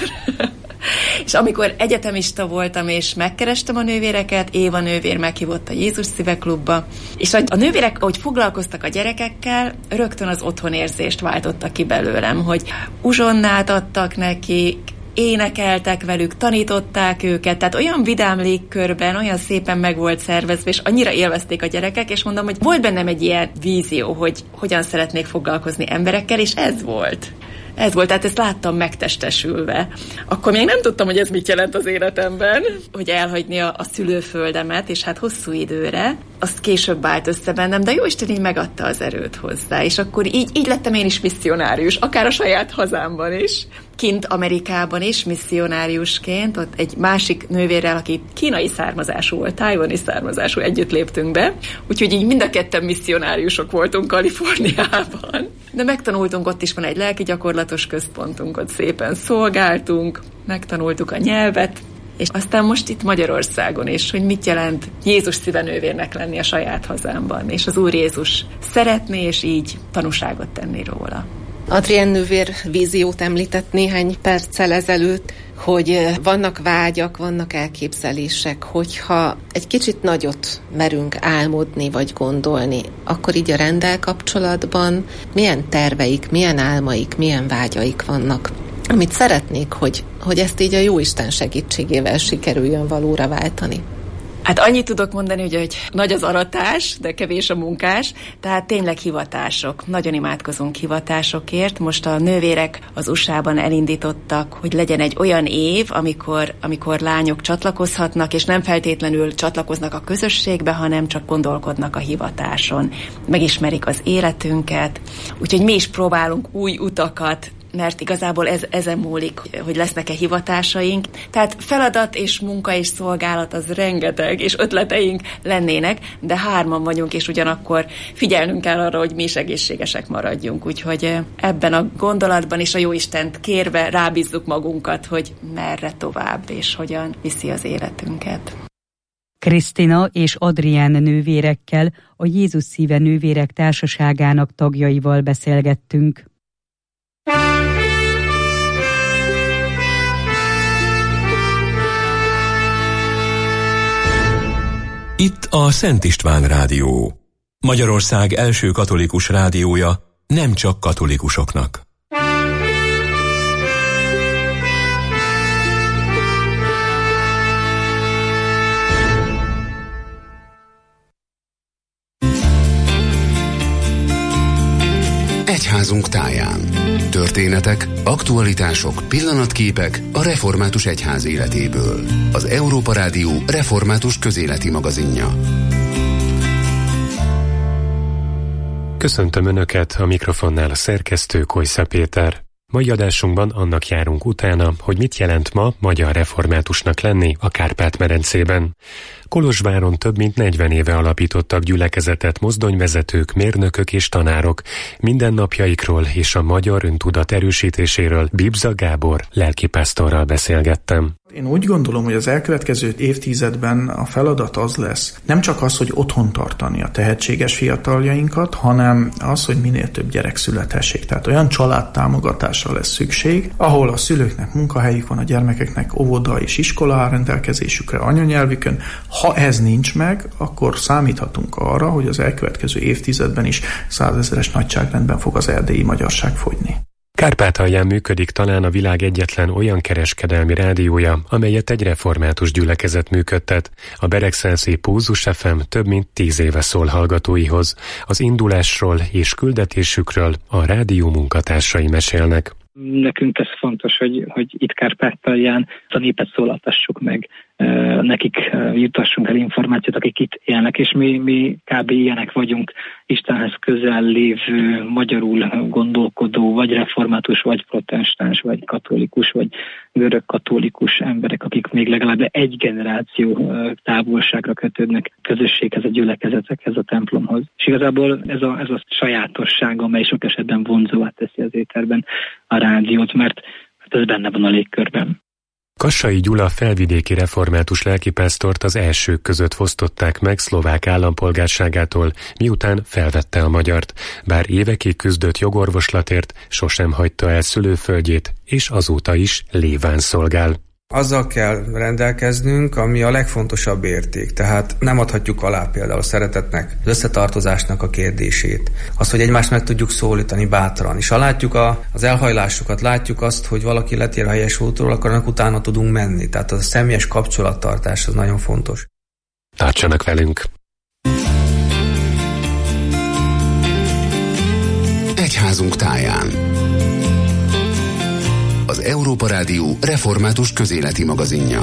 Speaker 6: És amikor egyetemista voltam, és megkerestem a nővéreket, Éva nővér meghívott a Jézus szíve klubba, és a nővérek, ahogy foglalkoztak a gyerekekkel, rögtön az otthonérzést váltottak ki belőlem, hogy uzsonnát adtak nekik, énekeltek velük, tanították őket, tehát olyan vidám légkörben, olyan szépen meg volt szervezve, és annyira élvezték a gyerekek, és mondom, hogy volt bennem egy ilyen vízió, hogy hogyan szeretnék foglalkozni emberekkel, és ez volt. Ez volt, tehát ezt láttam megtestesülve. Akkor még nem tudtam, hogy ez mit jelent az életemben, hogy elhagyni a, a szülőföldemet, és hát hosszú időre, azt később állt össze bennem, de Jóisten így megadta az erőt hozzá, és akkor így, így lettem én is misszionárius, akár a saját hazámban is, kint Amerikában is misszionáriusként, ott egy másik nővérrel, aki kínai származású volt, tájvani származású, együtt léptünk be, úgyhogy így mind a ketten misszionáriusok voltunk Kaliforniában. De megtanultunk, ott is van egy lelki gyakorlatos központunk, ott szépen szolgáltunk, megtanultuk a nyelvet, és aztán most itt Magyarországon is, hogy mit jelent Jézus szíve nővérnek lenni a saját hazámban, és az Úr Jézus szeretné, és így tanúságot tenni róla.
Speaker 4: Adrienne nővér víziót említett néhány perccel ezelőtt, hogy vannak vágyak, vannak elképzelések, hogyha egy kicsit nagyot merünk álmodni vagy gondolni, akkor így a renddel kapcsolatban milyen terveik, milyen álmaik, milyen vágyaik vannak, amit szeretnék, hogy, hogy ezt így a Jóisten segítségével sikerüljön valóra váltani.
Speaker 6: Hát annyit tudok mondani, hogy, hogy nagy az aratás, de kevés a munkás, tehát tényleg hivatások. Nagyon imádkozunk hivatásokért. Most a nővérek az u es á-ban elindítottak, hogy legyen egy olyan év, amikor, amikor lányok csatlakozhatnak, és nem feltétlenül csatlakoznak a közösségbe, hanem csak gondolkodnak a hivatáson. Megismerik az életünket, úgyhogy mi is próbálunk új utakat, mert igazából ez, ezen múlik, hogy lesznek-e hivatásaink. Tehát feladat és munka és szolgálat az rengeteg, és ötleteink lennének, de hárman vagyunk, és ugyanakkor figyelnünk kell arra, hogy mi is egészségesek maradjunk. Úgyhogy ebben a gondolatban is a Jóistent kérve rábízzuk magunkat, hogy merre tovább, és hogyan viszi az életünket.
Speaker 7: Krisztina és Adrienne nővérekkel, a Jézus szíve nővérek társaságának tagjaival beszélgettünk.
Speaker 2: Itt a Szent István Rádió. Magyarország első katolikus rádiója, nem csak katolikusoknak.
Speaker 8: Egyházunk táján. Történetek, aktualitások, pillanatképek a református egyház életéből. Az Európa Rádió református közéleti magazinja.
Speaker 9: Köszöntöm Önöket, a mikrofonnál a szerkesztő Kojsza Péter. Mai adásunkban annak járunk utána, hogy mit jelent ma magyar reformátusnak lenni a Kárpát-medencében. Kolozsváron több mint negyven éve alapítottak gyülekezetet mozdonyvezetők, mérnökök és tanárok. Mindennapjaikról és a magyar öntudat erősítéséről Bibza Gábor lelkipásztorral beszélgettem.
Speaker 10: Én úgy gondolom, hogy az elkövetkező évtizedben a feladat az lesz, nem csak az, hogy otthon tartani a tehetséges fiataljainkat, hanem az, hogy minél több gyerek születhessék. Tehát olyan családtámogatásra lesz szükség, ahol a szülőknek munkahelyük van, a gyermekeknek óvoda és iskola áll rendelkezésükre anyanyelvükön. Ha ez nincs meg, akkor számíthatunk arra, hogy az elkövetkező évtizedben is százezeres nagyságrendben fog az erdélyi magyarság fogyni.
Speaker 9: Kárpátalján működik talán a világ egyetlen olyan kereskedelmi rádiója, amelyet egy református gyülekezet működtet. A Beregszászi Pózus ef em több mint tíz éve szól hallgatóihoz. Az indulásról és küldetésükről a rádió munkatársai mesélnek.
Speaker 11: Nekünk ez fontos, hogy, hogy itt Kárpátalján a népet szólaltassuk meg nekik jutassunk el információt, akik itt élnek, és mi, mi kb. Ilyenek vagyunk, Istenhez közel lévő, magyarul gondolkodó, vagy református, vagy protestáns, vagy katolikus, vagy görög-katolikus emberek, akik még legalább egy generáció távolságra kötődnek közösséghez, a gyülekezetekhez, a templomhoz. És igazából ez a, ez a sajátosság, amely sok esetben vonzóvá teszi az éterben a rádiót, mert ez benne van a légkörben.
Speaker 9: Kassai Gyula felvidéki református lelkipásztort az elsők között fosztották meg szlovák állampolgárságától, miután felvette a magyart, bár évekig küzdött jogorvoslatért, sosem hagyta el szülőföldjét, és azóta is léván szolgál.
Speaker 12: Azzal kell rendelkeznünk, ami a legfontosabb érték. Tehát nem adhatjuk alá például a szeretetnek, az összetartozásnak a kérdését. Az, hogy egymást meg tudjuk szólítani bátran. És ha látjuk a, az elhajlásokat, látjuk azt, hogy valaki letér a helyes útról, akkor annak utána tudunk menni. Tehát az a személyes kapcsolattartás az nagyon fontos.
Speaker 9: Tartsanak velünk!
Speaker 8: Egyházunk táján. Az Európa Rádió református közéleti magazinja.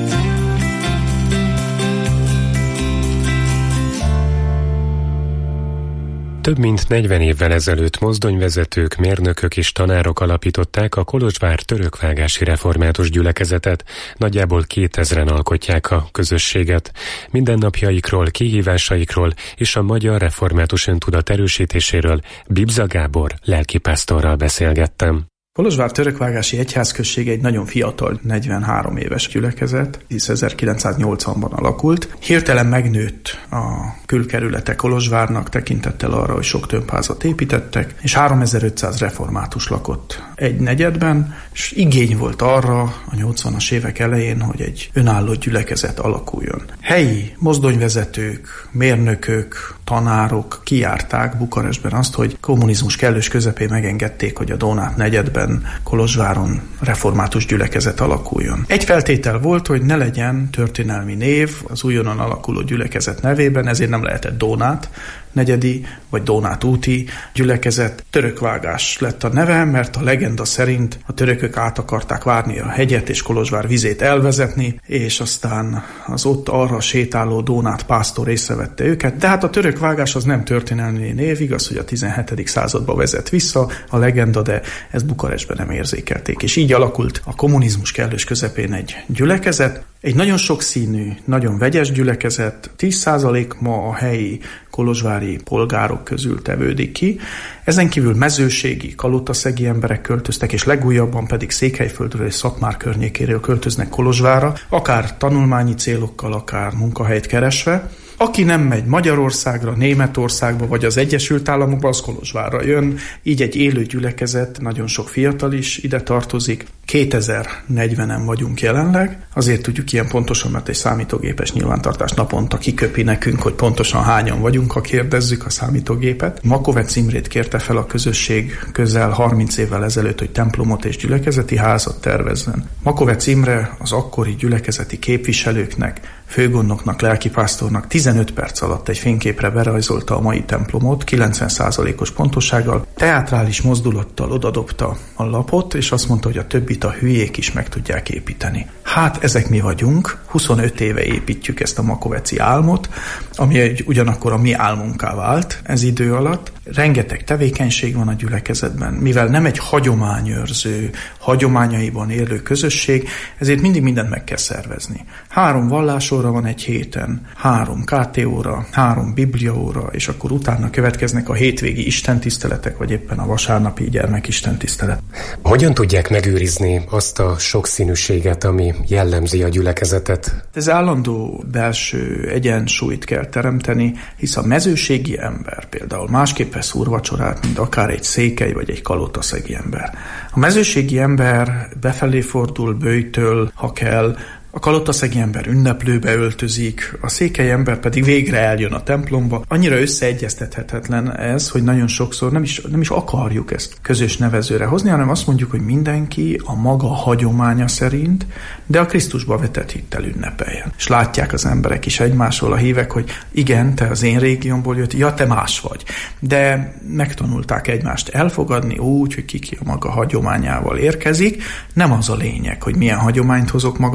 Speaker 9: Több mint negyven évvel ezelőtt mozdonyvezetők, mérnökök és tanárok alapították a Kolozsvár törökvágási református gyülekezetet, nagyjából kétezren alkotják a közösséget. Mindennapjaikról, kihívásaikról és a magyar református öntudat erősítéséről Bibza Gábor lelkipásztorral beszélgettem.
Speaker 10: Kolozsvár törökvágási egyházközség egy nagyon fiatal, negyvenhárom éves gyülekezet, hisz ezerkilencszáznyolcvanban alakult. Hirtelen megnőtt a külkerülete Kolozsvárnak, tekintettel arra, hogy sok tömbházat építettek, és háromezer-ötszáz református lakott egy negyedben, és igény volt arra a nyolcvanas évek elején, hogy egy önálló gyülekezet alakuljon. Helyi mozdonyvezetők, mérnökök, tanárok kijárták Bukarestben azt, hogy kommunizmus kellős közepén megengedték, hogy a Dónát negyedben Kolozsváron református gyülekezet alakuljon. Egy feltétel volt, hogy ne legyen történelmi név az újonnan alakuló gyülekezet nevében, ezért nem lehetett Dónát negyedi vagy Dónát úti gyülekezet. Törökvágás lett a neve, mert a legenda szerint a törökök át akarták várni a hegyet és Kolozsvár vizét elvezetni, és aztán az ott arra sétáló Dónát pásztor észrevette őket. De hát a törökvágás az nem történelmi név, igaz, hogy a tizenhetedik századba vezet vissza a legenda, de ezt Bukarestben nem érzékelték. És így alakult a kommunizmus kellős közepén egy gyülekezet, egy nagyon sokszínű, nagyon vegyes gyülekezet, tíz százalék ma a helyi kolozsvári polgárok közül tevődik ki. Ezen kívül mezőségi, kalotaszegi emberek költöztek, és legújabban pedig Székelyföldről és Szatmár környékéről költöznek Kolozsvárra, akár tanulmányi célokkal, akár munkahelyet keresve. Aki nem megy Magyarországra, Németországba vagy az Egyesült Államokba, az Kolozsvárra jön. Így egy élő gyülekezet, nagyon sok fiatal is ide tartozik. kétezer-negyvenen vagyunk jelenleg. Azért tudjuk ilyen pontosan, mert egy számítógépes nyilvántartás naponta kiköpi nekünk, hogy pontosan hányan vagyunk, ha kérdezzük a számítógépet. Makovec Imrét kérte fel a közösség közel harminc évvel ezelőtt, hogy templomot és gyülekezeti házat tervezzen. Makovec Imre az akkori gyülekezeti képviselőknek, főgondnoknak, lelkipásztornak tizenöt perc alatt egy fényképre berajzolta a mai templomot, kilencven százalékos pontossággal, teátrális mozdulattal odadobta a lapot, és azt mondta, hogy a többit a hülyék is meg tudják építeni. Hát ezek mi vagyunk, huszonöt éve építjük ezt a makoveci álmot, ami egy, ugyanakkor a mi álmunká vált ez idő alatt. Rengeteg tevékenység van a gyülekezetben, mivel nem egy hagyományőrző, hagyományaiban élő közösség, ezért mindig mindent meg kell szervezni. Három vallásóra van egy héten, három ká té óra, három bibliaóra, és akkor utána következnek a hétvégi istentiszteletek, vagy éppen a vasárnapi gyermekistentisztelet.
Speaker 9: Hogyan tudják megőrizni azt a sokszínűséget, ami jellemzi a gyülekezetet?
Speaker 10: Ez állandó belső egyensúlyt kell teremteni, hisz a mezőségi ember például másképp vesz úrvacsorát, mint akár egy székely vagy egy kalotaszegi ember. A mezőségi ember befelé fordul, böjtöl, ha kell, a kalotaszegi ember ünneplőbe öltözik, a székely ember pedig végre eljön a templomba. Annyira összeegyeztethetetlen ez, hogy nagyon sokszor nem is, nem is akarjuk ezt közös nevezőre hozni, hanem azt mondjuk, hogy mindenki a maga hagyománya szerint, de a Krisztusba vetett hittel ünnepeljen. És látják az emberek is egymásról, a hívek, hogy igen, te az én régiómból jött, ja, te más vagy. De megtanulták egymást elfogadni úgy, hogy ki ki a maga hagyományával érkezik. Nem az a lényeg, hogy milyen hagyományt hozok magammal, hanem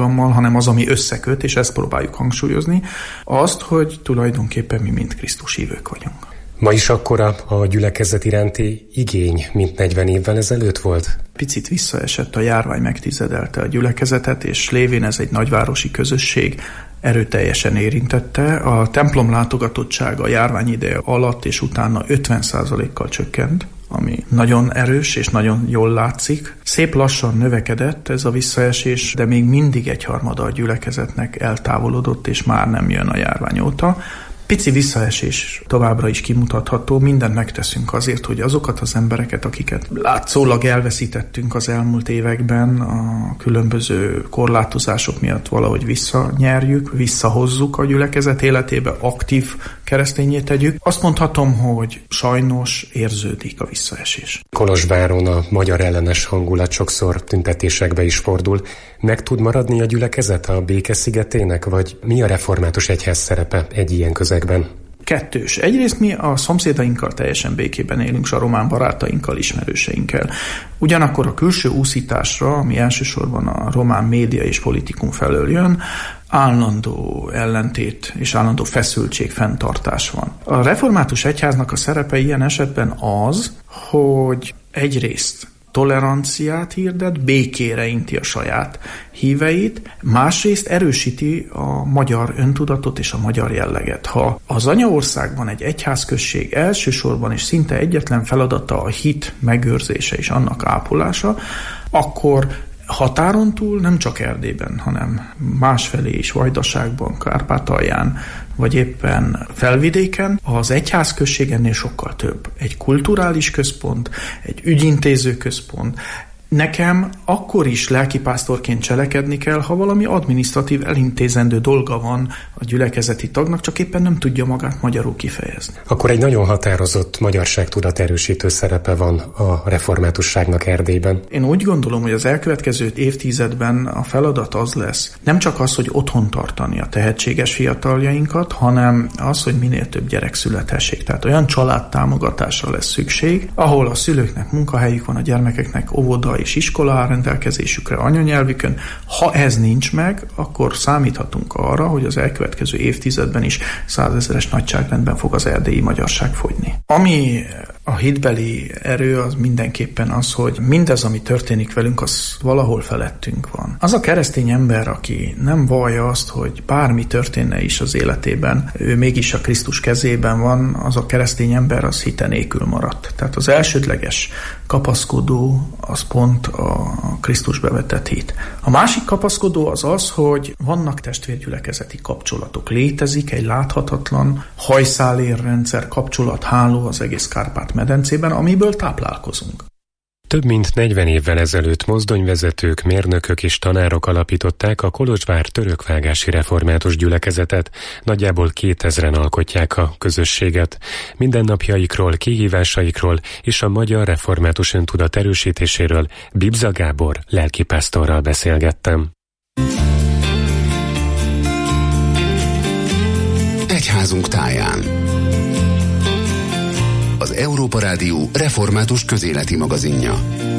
Speaker 10: hanem az, ami összeköt, és ezt próbáljuk hangsúlyozni, azt, hogy tulajdonképpen mi mind Krisztus hívők vagyunk.
Speaker 9: Ma is akkora a gyülekezet iránti igény, mint negyven évvel ezelőtt volt?
Speaker 10: Picit visszaesett, a járvány megtizedelte a gyülekezetet, és lévén ez egy nagyvárosi közösség, erőteljesen érintette. A templom látogatottsága a járvány ideje alatt és utána ötven százalékkal csökkent, ami nagyon erős és nagyon jól látszik. Szép lassan növekedett ez a visszaesés, de még mindig egyharmada a gyülekezetnek eltávolodott, és már nem jön a járvány óta. Pici visszaesés továbbra is kimutatható, mindent megteszünk azért, hogy azokat az embereket, akiket látszólag elveszítettünk az elmúlt években, a különböző korlátozások miatt valahogy visszanyerjük, visszahozzuk a gyülekezet életébe, aktív keresztényé tegyük. Azt mondhatom, hogy sajnos érződik a visszaesés.
Speaker 9: Kolozsváron a magyar ellenes hangulat sokszor tüntetésekbe is fordul. Meg tud maradni a gyülekezet a béke szigetének, vagy mi a református egyház szerepe egy ilyen közegben?
Speaker 10: Kettős. Egyrészt mi a szomszédainkkal teljesen békében élünk, s a román barátainkkal, ismerőseinkkel. Ugyanakkor a külső úszításra, ami elsősorban a román média és politikum felől jön, állandó ellentét és állandó feszültség, fenntartás van. A református egyháznak a szerepe ilyen esetben az, hogy egyrészt toleranciát hirdet, békére inti a saját híveit, másrészt erősíti a magyar öntudatot és a magyar jelleget. Ha az anyaországban egy egyházközség elsősorban és szinte egyetlen feladata a hit megőrzése és annak ápolása, akkor határon túl, nem csak Erdélyben, hanem másfelé is, Vajdaságban, Kárpátalján, vagy éppen Felvidéken, az egyházközség ennél sokkal több. Egy kulturális központ, egy ügyintéző központ. Nekem akkor is lelkipásztorként cselekedni kell, ha valami adminisztratív elintézendő dolga van a gyülekezeti tagnak, csak éppen nem tudja magát magyarul kifejezni.
Speaker 9: Akkor egy nagyon határozott magyarságtudat erősítő szerepe van a reformátusságnak Erdélyben.
Speaker 10: Én úgy gondolom, hogy az elkövetkező évtizedben a feladat az lesz, nem csak az, hogy otthon tartani a tehetséges fiataljainkat, hanem az, hogy minél több gyerek születhessék. Tehát olyan családtámogatásra lesz szükség, ahol a szülőknek munkahelyük van, a gyermekeknek óvoda és iskola áll rendelkezésükre anyanyelvükön. Ha ez nincs meg, akkor számíthatunk arra, hogy az elkövetkező évtizedben is százezeres nagyságrendben fog az erdélyi magyarság fogyni. Ami a hitbeli erő az mindenképpen az, hogy mindez, ami történik velünk, az valahol felettünk van. Az a keresztény ember, aki nem vallja azt, hogy bármi történne is az életében, ő mégis a Krisztus kezében van, az a keresztény ember az hite nélkül maradt. Tehát az elsődleges kapaszkodó az pont a Krisztusbe vetett hit. A másik kapaszkodó az az, hogy vannak testvérgyülekezeti kapcsolatok. Létezik egy láthatatlan hajszálérrendszer, kapcsolatháló az egész Kárpát-medencében, amiből táplálkozunk.
Speaker 9: Több mint negyven évvel ezelőtt mozdonyvezetők, mérnökök és tanárok alapították a Kolozsvár törökvágási református gyülekezetet, nagyjából kétezren alkotják a közösséget. Mindennapjaikról, kihívásaikról és a magyar református öntudat erősítéséről Bibza Gábor lelkipásztorral beszélgettem.
Speaker 8: Egyházunk táján. Az Európa Rádió református közéleti magazinja.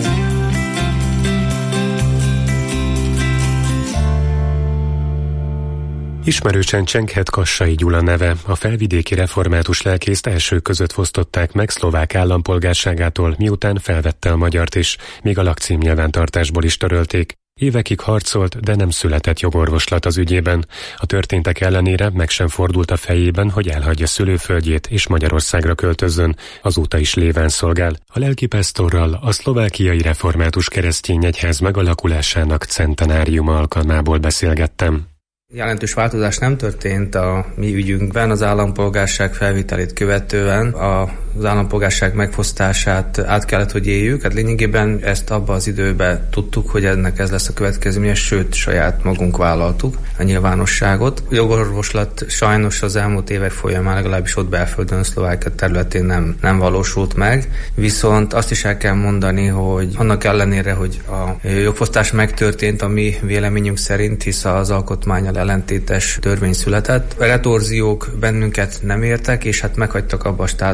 Speaker 9: Ismerősen csenghet Kassai Gyula neve, a felvidéki református lelkészt első között fosztották meg szlovák állampolgárságától, miután felvette a magyart is, míg a lakcím nyilvántartásból is törölték. Évekig harcolt, de nem született jogorvoslat az ügyében. A történtek ellenére meg sem fordult a fejében, hogy elhagyja szülőföldjét és Magyarországra költözzön, azóta is léván szolgál. A lelkipásztorral a szlovákiai református keresztény egyház megalakulásának centenáriuma alkalmából beszélgettem.
Speaker 12: Jelentős változás nem történt a mi ügyünkben, az állampolgárság felvételét követően az állampolgárság megfosztását át kellett, hogy éljük. Hát lényegében ezt abban az időben tudtuk, hogy ennek ez lesz a következménye, sőt, saját magunk vállaltuk a nyilvánosságot. A jogorvoslat sajnos az elmúlt évek folyamán legalábbis ott belföldön, Szlovákia területén nem, nem valósult meg. Viszont azt is el kell mondani, hogy annak ellenére, hogy a jogfosztás megtörtént a mi véleményünk szerint, hisz az alkotmánnyal ellentétes törvény született. A retorziók bennünket nem értek, és hát meghagytak abba a státuszban,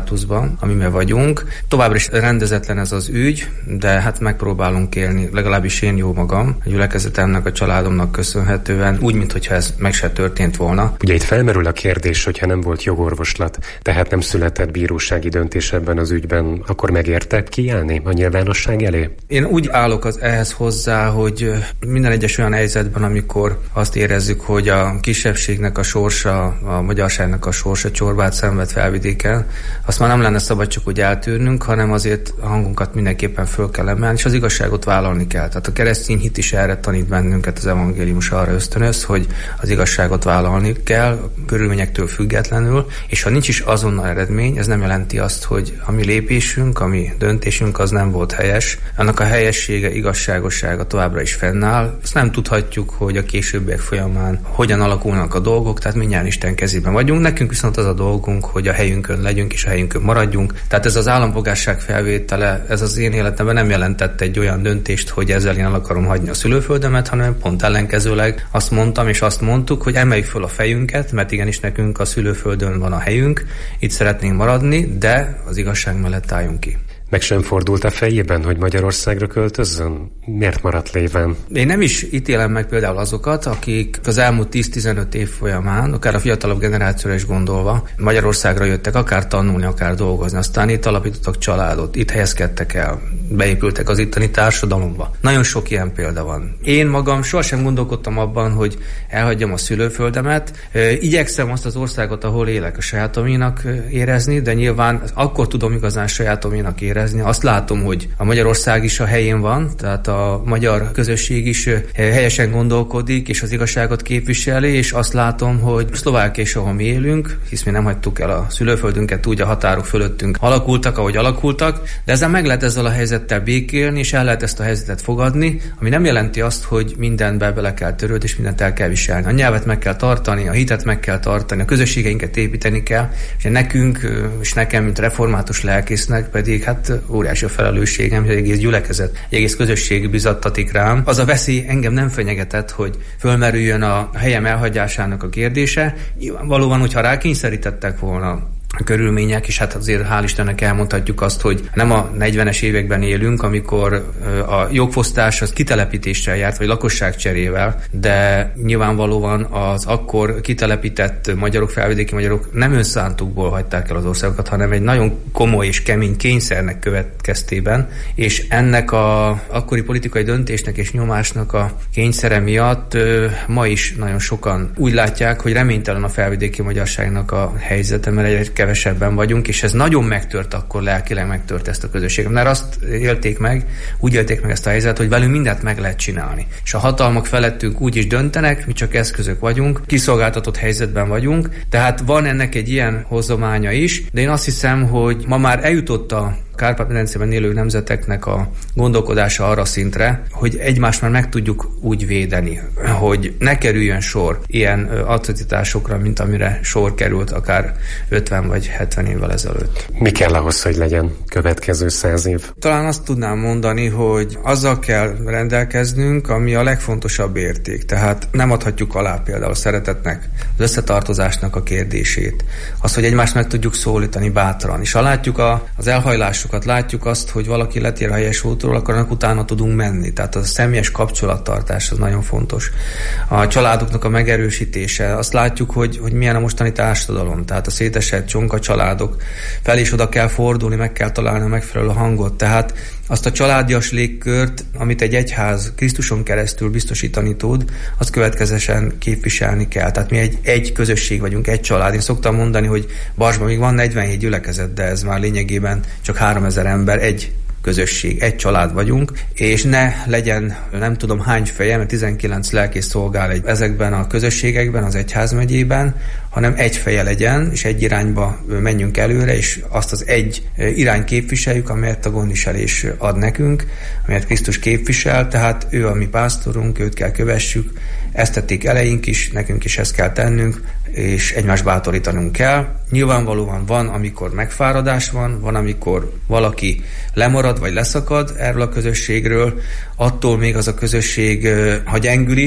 Speaker 12: van, amiben vagyunk. Továbbra is rendezetlen ez az ügy, de hát megpróbálunk élni, legalábbis én jó magam, a gyülekezetemnek, a családomnak köszönhetően, úgy, mintha ez meg se történt volna.
Speaker 9: Ugye itt felmerül a kérdés, hogyha nem volt jogorvoslat, tehát nem született bírósági döntés ebben az ügyben, akkor megérte kiállni a nyilvánosság elé?
Speaker 12: Én úgy állok az ehhez hozzá, hogy minden egyes olyan helyzetben, amikor azt érezzük, hogy a kisebbségnek a sorsa, a magyarságnak a sorsa csorbát szenved Felvidéken, azt már nem lenne szabad csak úgy eltűrnünk, hanem azért a hangunkat mindenképpen föl kell emelni, és az igazságot vállalni kell. Tehát a keresztény hit is erre tanít bennünket, az evangélium arra ösztönöz, hogy az igazságot vállalni kell, körülményektől függetlenül, és ha nincs is azonnal eredmény, ez nem jelenti azt, hogy a mi lépésünk, a mi döntésünk az nem volt helyes. Annak a helyessége, igazságossága továbbra is fennáll. Azt nem tudhatjuk, hogy a későbbiek folyamán hogyan alakulnak a dolgok, tehát mindjárt Isten kezében vagyunk. Nekünk viszont az a dolgunk, hogy a helyünkön legyünk és a helyünkön maradjunk. Tehát ez az állampolgárság felvétele, ez az én életemben nem jelentett egy olyan döntést, hogy ezzel én el akarom hagyni a szülőföldemet, hanem pont ellenkezőleg azt mondtam és azt mondtuk, hogy emeljük föl a fejünket, mert igenis nekünk a szülőföldön van a helyünk, itt szeretnénk maradni, de az igazság mellett álljunk ki.
Speaker 9: Meg sem fordult a fejében, hogy Magyarországra költözzön? Miért maradt lévén?
Speaker 12: Én nem is ítélem meg például azokat, akik az elmúlt tíz-tizenöt év folyamán, akár a fiatalabb generációra is gondolva, Magyarországra jöttek akár tanulni, akár dolgozni. Aztán itt alapítottak családot, itt helyezkedtek el, beépültek az itteni társadalomba. Nagyon sok ilyen példa van. Én magam sohasem gondolkodtam abban, hogy elhagyjam a szülőföldemet. Igyekszem azt az országot, ahol élek, a sajátoménak érezni, de nyilván akkor tudom igazán sajátoménak érezni. Azt látom, hogy a Magyarország is a helyén van, tehát a magyar közösség is helyesen gondolkodik, és az igazságot képviseli, és azt látom, hogy Szlovákia is, ahol mi élünk, hisz mi nem hagytuk el a szülőföldünket, úgy a határok fölöttünk alakultak, ahogy alakultak, de ezzel meg lehet ezzel a helyzettel békélni, és el lehet ezt a helyzetet fogadni, ami nem jelenti azt, hogy mindenbe bele kell törődni, és mindent el kell viselni. A nyelvet meg kell tartani, a hitet meg kell tartani, a közösségeinket építeni kell, és nekünk, és nekem, mint református lelkésznek pedig hát óriási a felelősségem, hogy egész gyülekezet, egy egész közösség bizattatik rám. Az a veszély engem nem fenyegetett, hogy fölmerüljön a helyem elhagyásának a kérdése. Nyilvánvalóan, hogyha rákényszerítettek volna a körülmények, és hát azért hál' Istennek elmondhatjuk azt, hogy nem a negyvenes években élünk, amikor a jogfosztás az kitelepítéssel járt, vagy lakosságcserével, de nyilvánvalóan az akkor kitelepített magyarok, felvidéki magyarok nem önszántukból hagyták el az országokat, hanem egy nagyon komoly és kemény kényszernek következtében, és ennek a akkori politikai döntésnek és nyomásnak a kényszere miatt ma is nagyon sokan úgy látják, hogy reménytelen a felvidéki magyarságnak a helyzete, mert egy kevesebben vagyunk, és ez nagyon megtört, akkor lelkileg megtört ezt a közösséget. Mert azt élték meg, úgy élték meg ezt a helyzetet, hogy velünk mindent meg lehet csinálni. És a hatalmak felettünk úgy is döntenek, mi csak eszközök vagyunk, kiszolgáltatott helyzetben vagyunk, tehát van ennek egy ilyen hozománya is, de én azt hiszem, hogy ma már eljutott a Kárpát-medencében élő nemzeteknek a gondolkodása arra szintre, hogy egymást már meg tudjuk úgy védeni, hogy ne kerüljön sor ilyen atrocitásokra, mint amire sor került akár ötven vagy hetven évvel ezelőtt.
Speaker 9: Mi kell ahhoz, hogy legyen következő száz év?
Speaker 12: Talán azt tudnám mondani, hogy azzal kell rendelkeznünk, ami a legfontosabb érték. Tehát nem adhatjuk alá például a szeretetnek, az összetartozásnak a kérdését. Az, hogy egymást meg tudjuk szólítani bátran. És ha látjuk a, az elhajlás látjuk azt, hogy valaki letér a helyes útról, akkor annak utána tudunk menni. Tehát a személyes kapcsolattartás az nagyon fontos. A családoknak a megerősítése. Azt látjuk, hogy, hogy milyen a mostani társadalom. Tehát a szétesett csonka családok fel is oda kell fordulni, meg kell találni a megfelelő hangot. Tehát azt a családias légkört, amit egy egyház Krisztuson keresztül biztosítani tud, azt következően képviselni kell. Tehát mi egy, egy közösség vagyunk, egy család. Én szoktam mondani, hogy Barsban még van negyvenhét gyülekezet, de ez már lényegében csak háromezer ember, egy közösség, egy család vagyunk, és ne legyen nem tudom hány feje, mert tizenkilenc lelkész szolgál egy, ezekben a közösségekben, az egyházmegyében, hanem egy feje legyen, és egy irányba menjünk előre, és azt az egy irány képviseljük, amelyet a gondviselés ad nekünk, amelyet Krisztus képvisel, tehát ő a mi pásztorunk, őt kell kövessük, ezt tették eleink is, nekünk is ezt kell tennünk, és egymást bátorítanunk kell. Nyilvánvalóan van, amikor megfáradás van, van, amikor valaki lemarad vagy leszakad erről a közösségről, attól még az a közösség, ha gyengül is,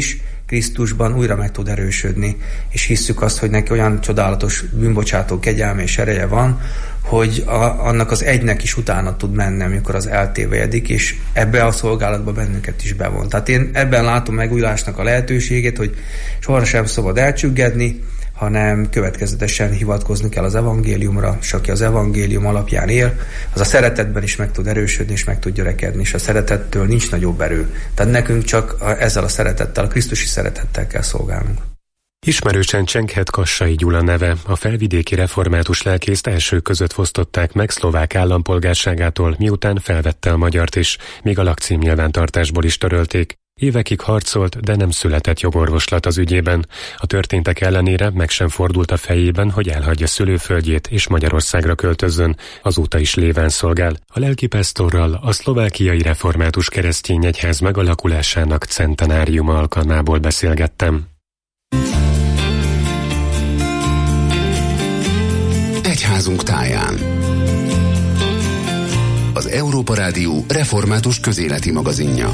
Speaker 12: Krisztusban újra meg tud erősödni, és hisszük azt, hogy neki olyan csodálatos bűnbocsátó kegyelme és ereje van, hogy a, annak az egynek is utána tud menni, amikor az eltévejedik, és ebbe a szolgálatba bennünket is bevon. Tehát én ebben látom megújulásnak a lehetőségét, hogy sohasem szabad elcsüggedni, hanem következetesen hivatkozni kell az evangéliumra, és aki az evangélium alapján él, az a szeretetben is meg tud erősödni, és meg tud gyorekedni, és a szeretettől nincs nagyobb erő. Tehát nekünk csak ezzel a szeretettel, a krisztusi szeretettel kell szolgálnunk.
Speaker 9: Ismerősen csenghet Kassai Gyula neve, a felvidéki református lelkészt elsők között fosztották meg szlovák állampolgárságától, miután felvette a magyart is, míg a lakcím nyilvántartásból is törölték. Évekig harcolt, de nem született jogorvoslat az ügyében. A történtek ellenére meg sem fordult a fejében, hogy elhagyja szülőföldjét és Magyarországra költözzön, azóta is léván szolgál. A lelkipásztorral a szlovákiai református keresztény egyház megalakulásának centenáriuma alkalmából beszélgettem.
Speaker 8: Egyházunk táján. Az Európa Rádió református közéleti magazinja.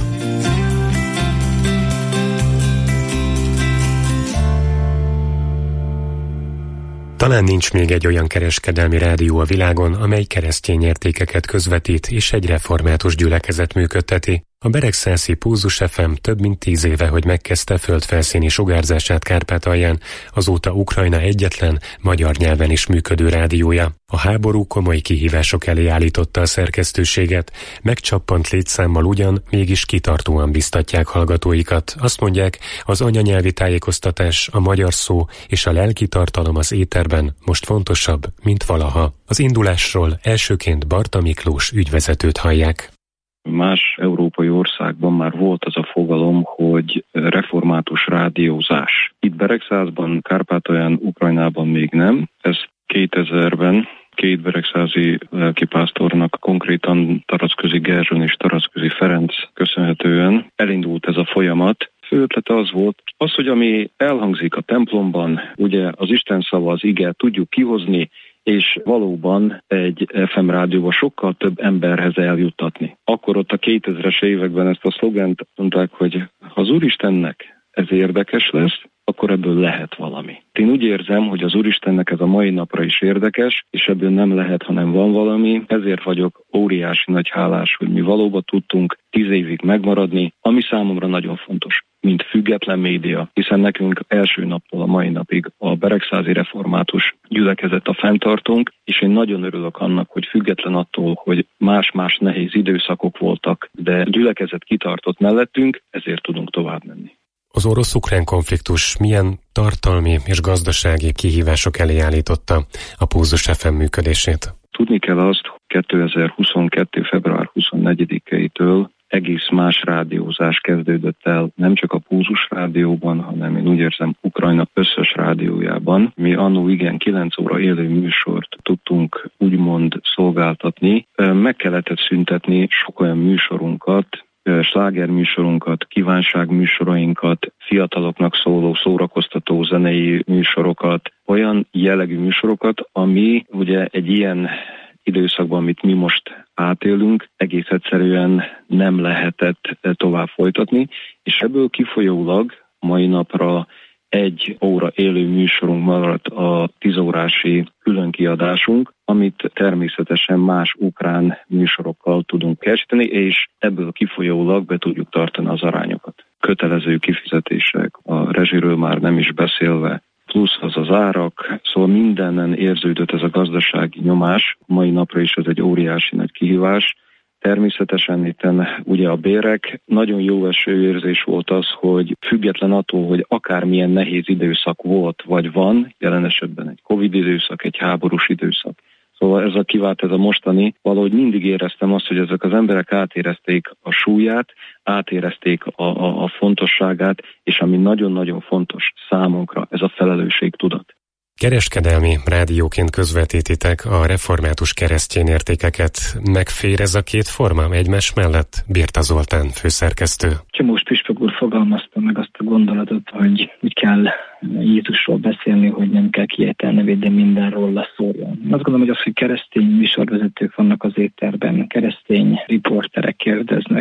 Speaker 9: Talán nincs még egy olyan kereskedelmi rádió a világon, amely keresztény értékeket közvetít és egy református gyülekezet működteti. A beregszászi Pulzus ef em több mint tíz éve, hogy megkezdte földfelszíni sugárzását Kárpátalján, azóta Ukrajna egyetlen magyar nyelven is működő rádiója. A háború komoly kihívások elé állította a szerkesztőséget, megcsappant létszámmal ugyan, mégis kitartóan biztatják hallgatóikat. Azt mondják, az anyanyelvi tájékoztatás, a magyar szó és a lelki tartalom az éterben most fontosabb, mint valaha. Az indulásról elsőként Barta Miklós ügyvezetőt hallják.
Speaker 13: Más európai országban már volt az a fogalom, hogy református rádiózás. Itt Beregszázban, Kárpátalján, Ukrajnában még nem. Ez kétezerben két beregszázi lelkipásztornak, konkrétan Taracközi Gerzson és Taracközi Ferenc köszönhetően elindult ez a folyamat. Fő ötlete az volt, az, hogy ami elhangzik a templomban, ugye az Isten szava, az ige, tudjuk kihozni, és valóban egy ef em rádióban sokkal több emberhez eljuttatni. Akkor ott a kétezres években ezt a szlogent mondták, hogy ha az Úristennek ez érdekes lesz, akkor ebből lehet valami. Én úgy érzem, hogy az Úristennek ez a mai napra is érdekes, és ebből nem lehet, hanem van valami. Ezért vagyok óriási nagy hálás, hogy mi valóban tudtunk tíz évig megmaradni, ami számomra nagyon fontos, mint független média, hiszen nekünk első naptól a mai napig a beregszázi református gyülekezet a fenntartónk, és én nagyon örülök annak, hogy független attól, hogy más-más nehéz időszakok voltak, de gyülekezet kitartott mellettünk, ezért tudunk tovább menni.
Speaker 9: Az orosz-ukrán konfliktus milyen tartalmi és gazdasági kihívások elé állította a Pulzus ef em működését?
Speaker 13: Tudni kell azt, hogy kétezer-huszonkettő. február huszonnegyedikétől egész más rádiózás kezdődött el, nem csak a Pulzus rádióban, hanem én úgy érzem Ukrajna összes rádiójában. Mi annó igen kilenc óra élő műsort tudtunk úgymond szolgáltatni. Meg kellett szüntetni sok olyan műsorunkat, slágerműsorunkat, kívánságműsorainkat, fiataloknak szóló szórakoztató zenei műsorokat, olyan jellegű műsorokat, ami ugye egy ilyen időszakban, amit mi most átélünk, egész egyszerűen nem lehetett tovább folytatni, és ebből kifolyólag mai napra egy óra élő műsorunk maradt a tízórási különkiadásunk, amit természetesen más ukrán műsorokkal tudunk készíteni, és ebből kifolyólag be tudjuk tartani az arányokat. Kötelező kifizetések, a rezsiről már nem is beszélve, plusz az az árak, szóval mindenen érződött ez a gazdasági nyomás. Mai napra is ez egy óriási nagy kihívás. Természetesen itten ugye a bérek, nagyon jó eső érzés volt az, hogy független attól, hogy akármilyen nehéz időszak volt vagy van, jelen esetben egy Covid időszak, egy háborús időszak. Szóval ez a kivált, ez a mostani, valahogy mindig éreztem azt, hogy ezek az emberek átérezték a súlyát, átérezték a, a, a fontosságát, és ami nagyon-nagyon fontos számunkra, ez a felelősségtudat.
Speaker 9: Kereskedelmi rádióként közvetítitek a református keresztény értékeket. Megfér ez a két forma egymás mellett? Birta Zoltán főszerkesztő.
Speaker 11: Csomós püspök úr fogalmazta meg azt a gondolatot, hogy úgy kell Jézusról beszélni, hogy nem kell kiejteni nevét, de mindenről leszóljon. Azt gondolom, hogy az, hogy keresztény műsorvezetők vannak az éterben, keresztény riporterek kérdeznek, a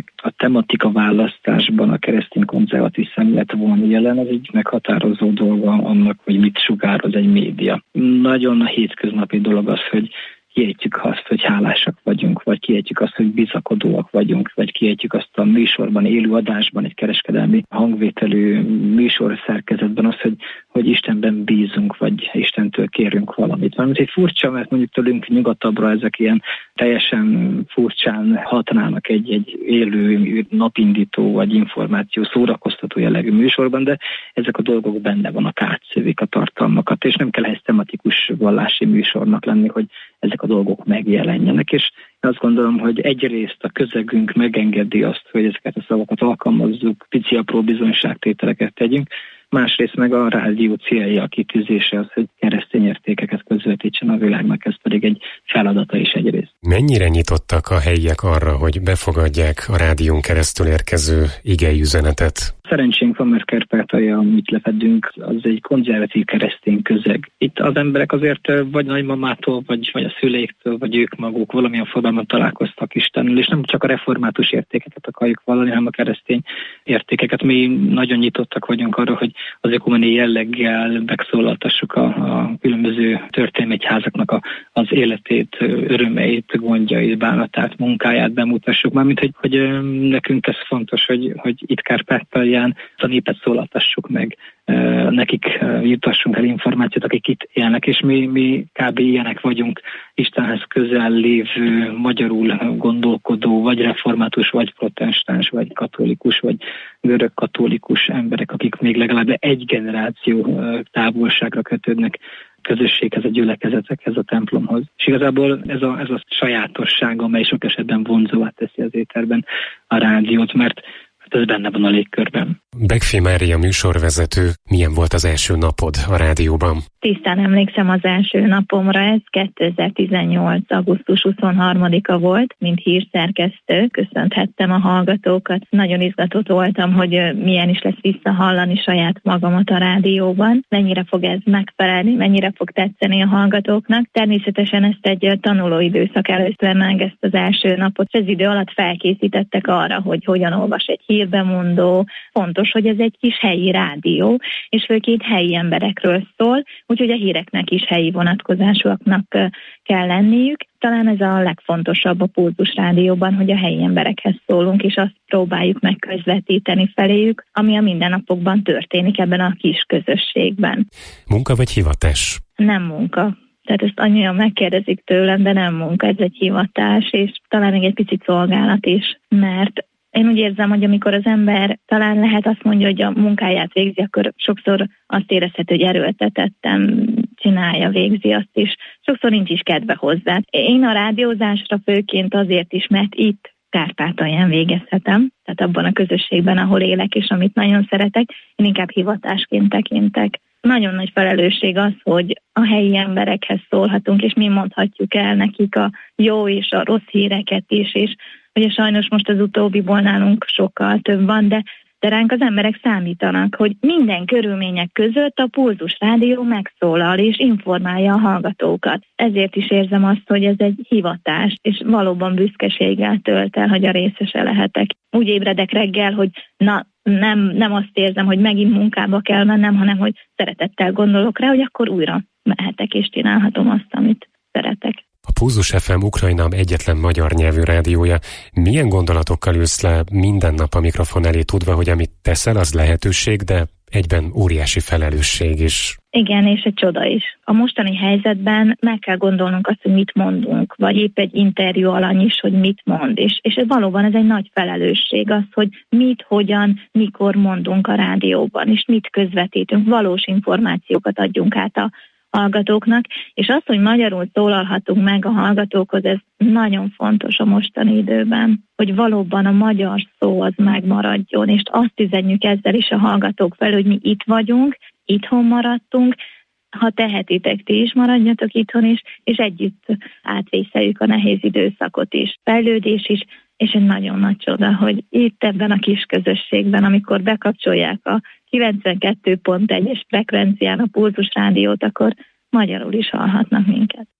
Speaker 11: tematika választásban a keresztény konzervatív szemlélet van jelen, az egy meghatározó dolga annak, hogy mit sugároz egy média. Nagyon a hétköznapi dolog az, hogy kiejtjük azt, hogy hálásak vagyunk, vagy kiejtjük azt, hogy bizakodóak vagyunk, vagy kiejtjük azt a műsorban, élő adásban, egy kereskedelmi hangvételű műsor szerkezetben azt, hogy, hogy Istenben bízunk, vagy Istentől kérünk valamit. Valamint egy furcsa, mert mondjuk tőlünk nyugatabbra ezek ilyen teljesen furcsán hatnának egy, egy élő napindító, vagy információ szórakoztató jellegű műsorban, de ezek a dolgok benne vannak, átszövik a tartalmakat, és nem kell ehhez tematikus vallási műsornak lenni, hogy ezek a dolgok megjelenjenek, és azt gondolom, hogy egyrészt a közegünk megengedi azt, hogy ezeket a szavakat alkalmazzuk, pici apró bizonyságtételeket tegyünk, másrészt meg a rádió célja, a kitűzése az, hogy keresztény értékeket közvetítsen a világnak, ez pedig egy feladata is egyrészt.
Speaker 9: Mennyire nyitottak a helyiek arra, hogy befogadják a rádión keresztül érkező igei üzenetet?
Speaker 11: Szerencsénk van, mert Kárpátalja, amit lefedünk, az egy konzervatív keresztény közeg. Itt az emberek azért vagy nagymamától, vagy, vagy a szüleiktől, vagy ők maguk valamilyen formában találkoztak Istennel, és nem csak a református értékeket akarjuk vallani, hanem a keresztény értékeket. Mi nagyon nyitottak vagyunk arra, hogy az ökumeni jelleggel megszólaltassuk a, a különböző történelmi egyházaknak a, az életét, örömeit, gondjait, bánatát, munkáját bemutassuk. Mármint, hogy, hogy nekünk ez fontos, hogy, hogy itt Kárpátalján a népet szólaltassuk meg, nekik jutassunk el információt, akik itt élnek, és mi, mi kb. Ilyenek vagyunk, Istenhez közel lévő, magyarul gondolkodó, vagy református, vagy protestáns, vagy katolikus, vagy görög katolikus emberek, akik még legalább egy generáció távolságra kötődnek közösséghez, a gyülekezetekhez, a templomhoz. És igazából ez a, ez a sajátosság, amely sok esetben vonzóvá teszi az éterben a rádiót, mert ez benne van a légkörben.
Speaker 9: Begfi Mária műsorvezető, milyen volt az első napod a rádióban?
Speaker 14: Tisztán emlékszem az első napomra, ez kétezer-tizennyolc. augusztus huszonharmadika volt, mint hírszerkesztő. Köszönthettem a hallgatókat. Nagyon izgatott voltam, hogy milyen is lesz visszahallani saját magamat a rádióban. Mennyire fog ez megfelelni, mennyire fog tetszeni a hallgatóknak. Természetesen ezt egy tanulóidőszak előtt meg ezt az első napot. Ez idő alatt felkészítettek arra, hogy hogyan olvas egy hírbemondó. Fontos, hogy ez egy kis helyi rádió, és főként helyi emberekről szól, úgyhogy a híreknek is helyi vonatkozásúaknak kell lenniük. Talán ez a legfontosabb a Pulzus Rádióban, hogy a helyi emberekhez szólunk, és azt próbáljuk meg közvetíteni feléjük, ami a mindennapokban történik ebben a kis közösségben.
Speaker 9: Munka vagy hivatás?
Speaker 14: Nem munka. Tehát ezt annyian megkérdezik tőlem, de nem munka, ez egy hivatás, és talán még egy picit szolgálat is, mert én úgy érzem, hogy amikor az ember talán lehet azt mondja, hogy a munkáját végzi, akkor sokszor azt érezhető, hogy erőltetettem, csinálja, végzi azt is. Sokszor nincs is kedve hozzá. Én a rádiózásra főként azért is, mert itt Kárpátalján végezhetem, tehát abban a közösségben, ahol élek, és amit nagyon szeretek, én inkább hivatásként tekintek. Nagyon nagy felelősség az, hogy a helyi emberekhez szólhatunk, és mi mondhatjuk el nekik a jó és a rossz híreket is, és ugye sajnos most az utóbbiból nálunk sokkal több van, de, de ránk az emberek számítanak, hogy minden körülmények között a Pulzus Rádió megszólal és informálja a hallgatókat. Ezért is érzem azt, hogy ez egy hivatás, és valóban büszkeséggel tölt el, hogy a részese lehetek. Úgy ébredek reggel, hogy na, nem, nem azt érzem, hogy megint munkába kell mennem, hanem hogy szeretettel gondolok rá, hogy akkor újra mehetek és csinálhatom azt, amit szeretek.
Speaker 9: A Pulzus ef em Ukrajna egyetlen magyar nyelvű rádiója. Milyen gondolatokkal ülsz le minden nap a mikrofon elé, tudva, hogy amit teszel, az lehetőség, de egyben óriási felelősség is?
Speaker 14: Igen, és egy csoda is. A mostani helyzetben meg kell gondolnunk azt, hogy mit mondunk, vagy épp egy interjú alany is, hogy mit mond. És, és valóban ez egy nagy felelősség az, hogy mit, hogyan, mikor mondunk a rádióban, és mit közvetítünk, valós információkat adjunk át a hallgatóknak, és az, hogy magyarul szólalhatunk meg a hallgatókhoz, ez nagyon fontos a mostani időben, hogy valóban a magyar szó az megmaradjon, és azt üzenjük ezzel is a hallgatók felé, hogy mi itt vagyunk, itthon maradtunk, ha tehetitek, ti is maradjatok itthon is, és együtt átvészeljük a nehéz időszakot is. Fejlődés is, és egy nagyon nagy csoda, hogy itt ebben a kis közösségben, amikor bekapcsolják a kilencvenkettő pont egyes frekvencián a Pulzus Rádiót, akkor magyarul is hallhatnak minket.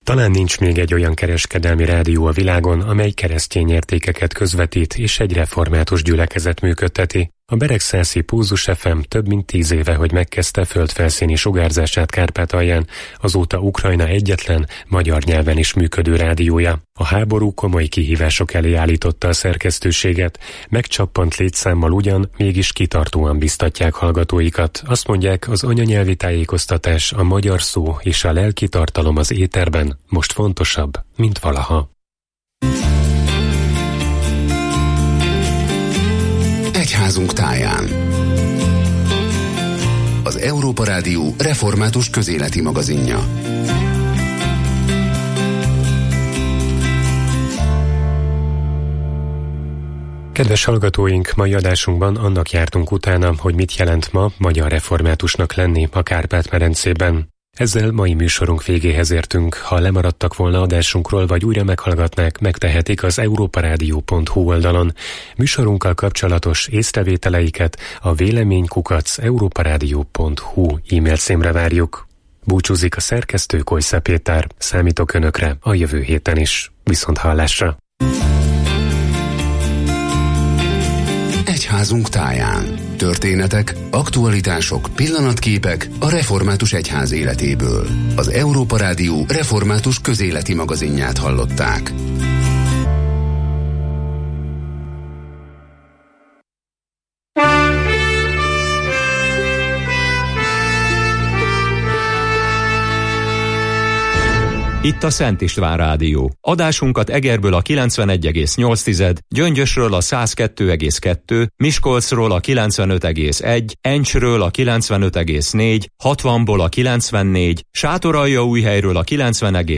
Speaker 9: Talán nincs még egy olyan kereskedelmi rádió a világon, amely keresztény értékeket közvetít és egy református gyülekezet működteti. A Beregszászi Pulzus ef em több mint tíz éve, hogy megkezdte földfelszíni sugárzását Kárpátalján, azóta Ukrajna egyetlen magyar nyelven is működő rádiója. A háború komoly kihívások elé állította a szerkesztőséget, megcsappant létszámmal ugyan, mégis kitartóan biztatják hallgatóikat. Azt mondják, az anyanyelvi tájékoztatás, a magyar szó és a lelki tartalom az éterben most fontosabb, mint valaha.
Speaker 8: Egyházunk táján. Az Európa Rádió református közéleti magazinja.
Speaker 9: Kedves hallgatóink, mai adásunkban annak jártunk utána, hogy mit jelent ma magyar reformátusnak lenni a Kárpát-medencében. Ezzel mai műsorunk végéhez értünk. Ha lemaradtak volna adásunkról, vagy újra meghallgatnák, megtehetik az európaradio pont hu oldalon. Műsorunkkal kapcsolatos észrevételeiket a véleménykukac európaradio pont hu e-mail címre várjuk. Búcsúzik a szerkesztő, Kojsza Péter. Számítok Önökre a jövő héten is. Viszont hallásra!
Speaker 8: Egyházunk táján. Történetek, aktualitások, pillanatképek a református egyház életéből. Az Európa Rádió református közéleti magazinját hallották.
Speaker 2: Itt a Szent István Rádió. Adásunkat Egerből a kilencvenegy egész nyolc, Gyöngyösről a száz kettő egész kettő, Miskolcról a kilencvenöt egész egy, Encsről a kilencvenöt egész négy, hatvanból a kilencvennégy, Sátoraljaújhelyről a kilencven egész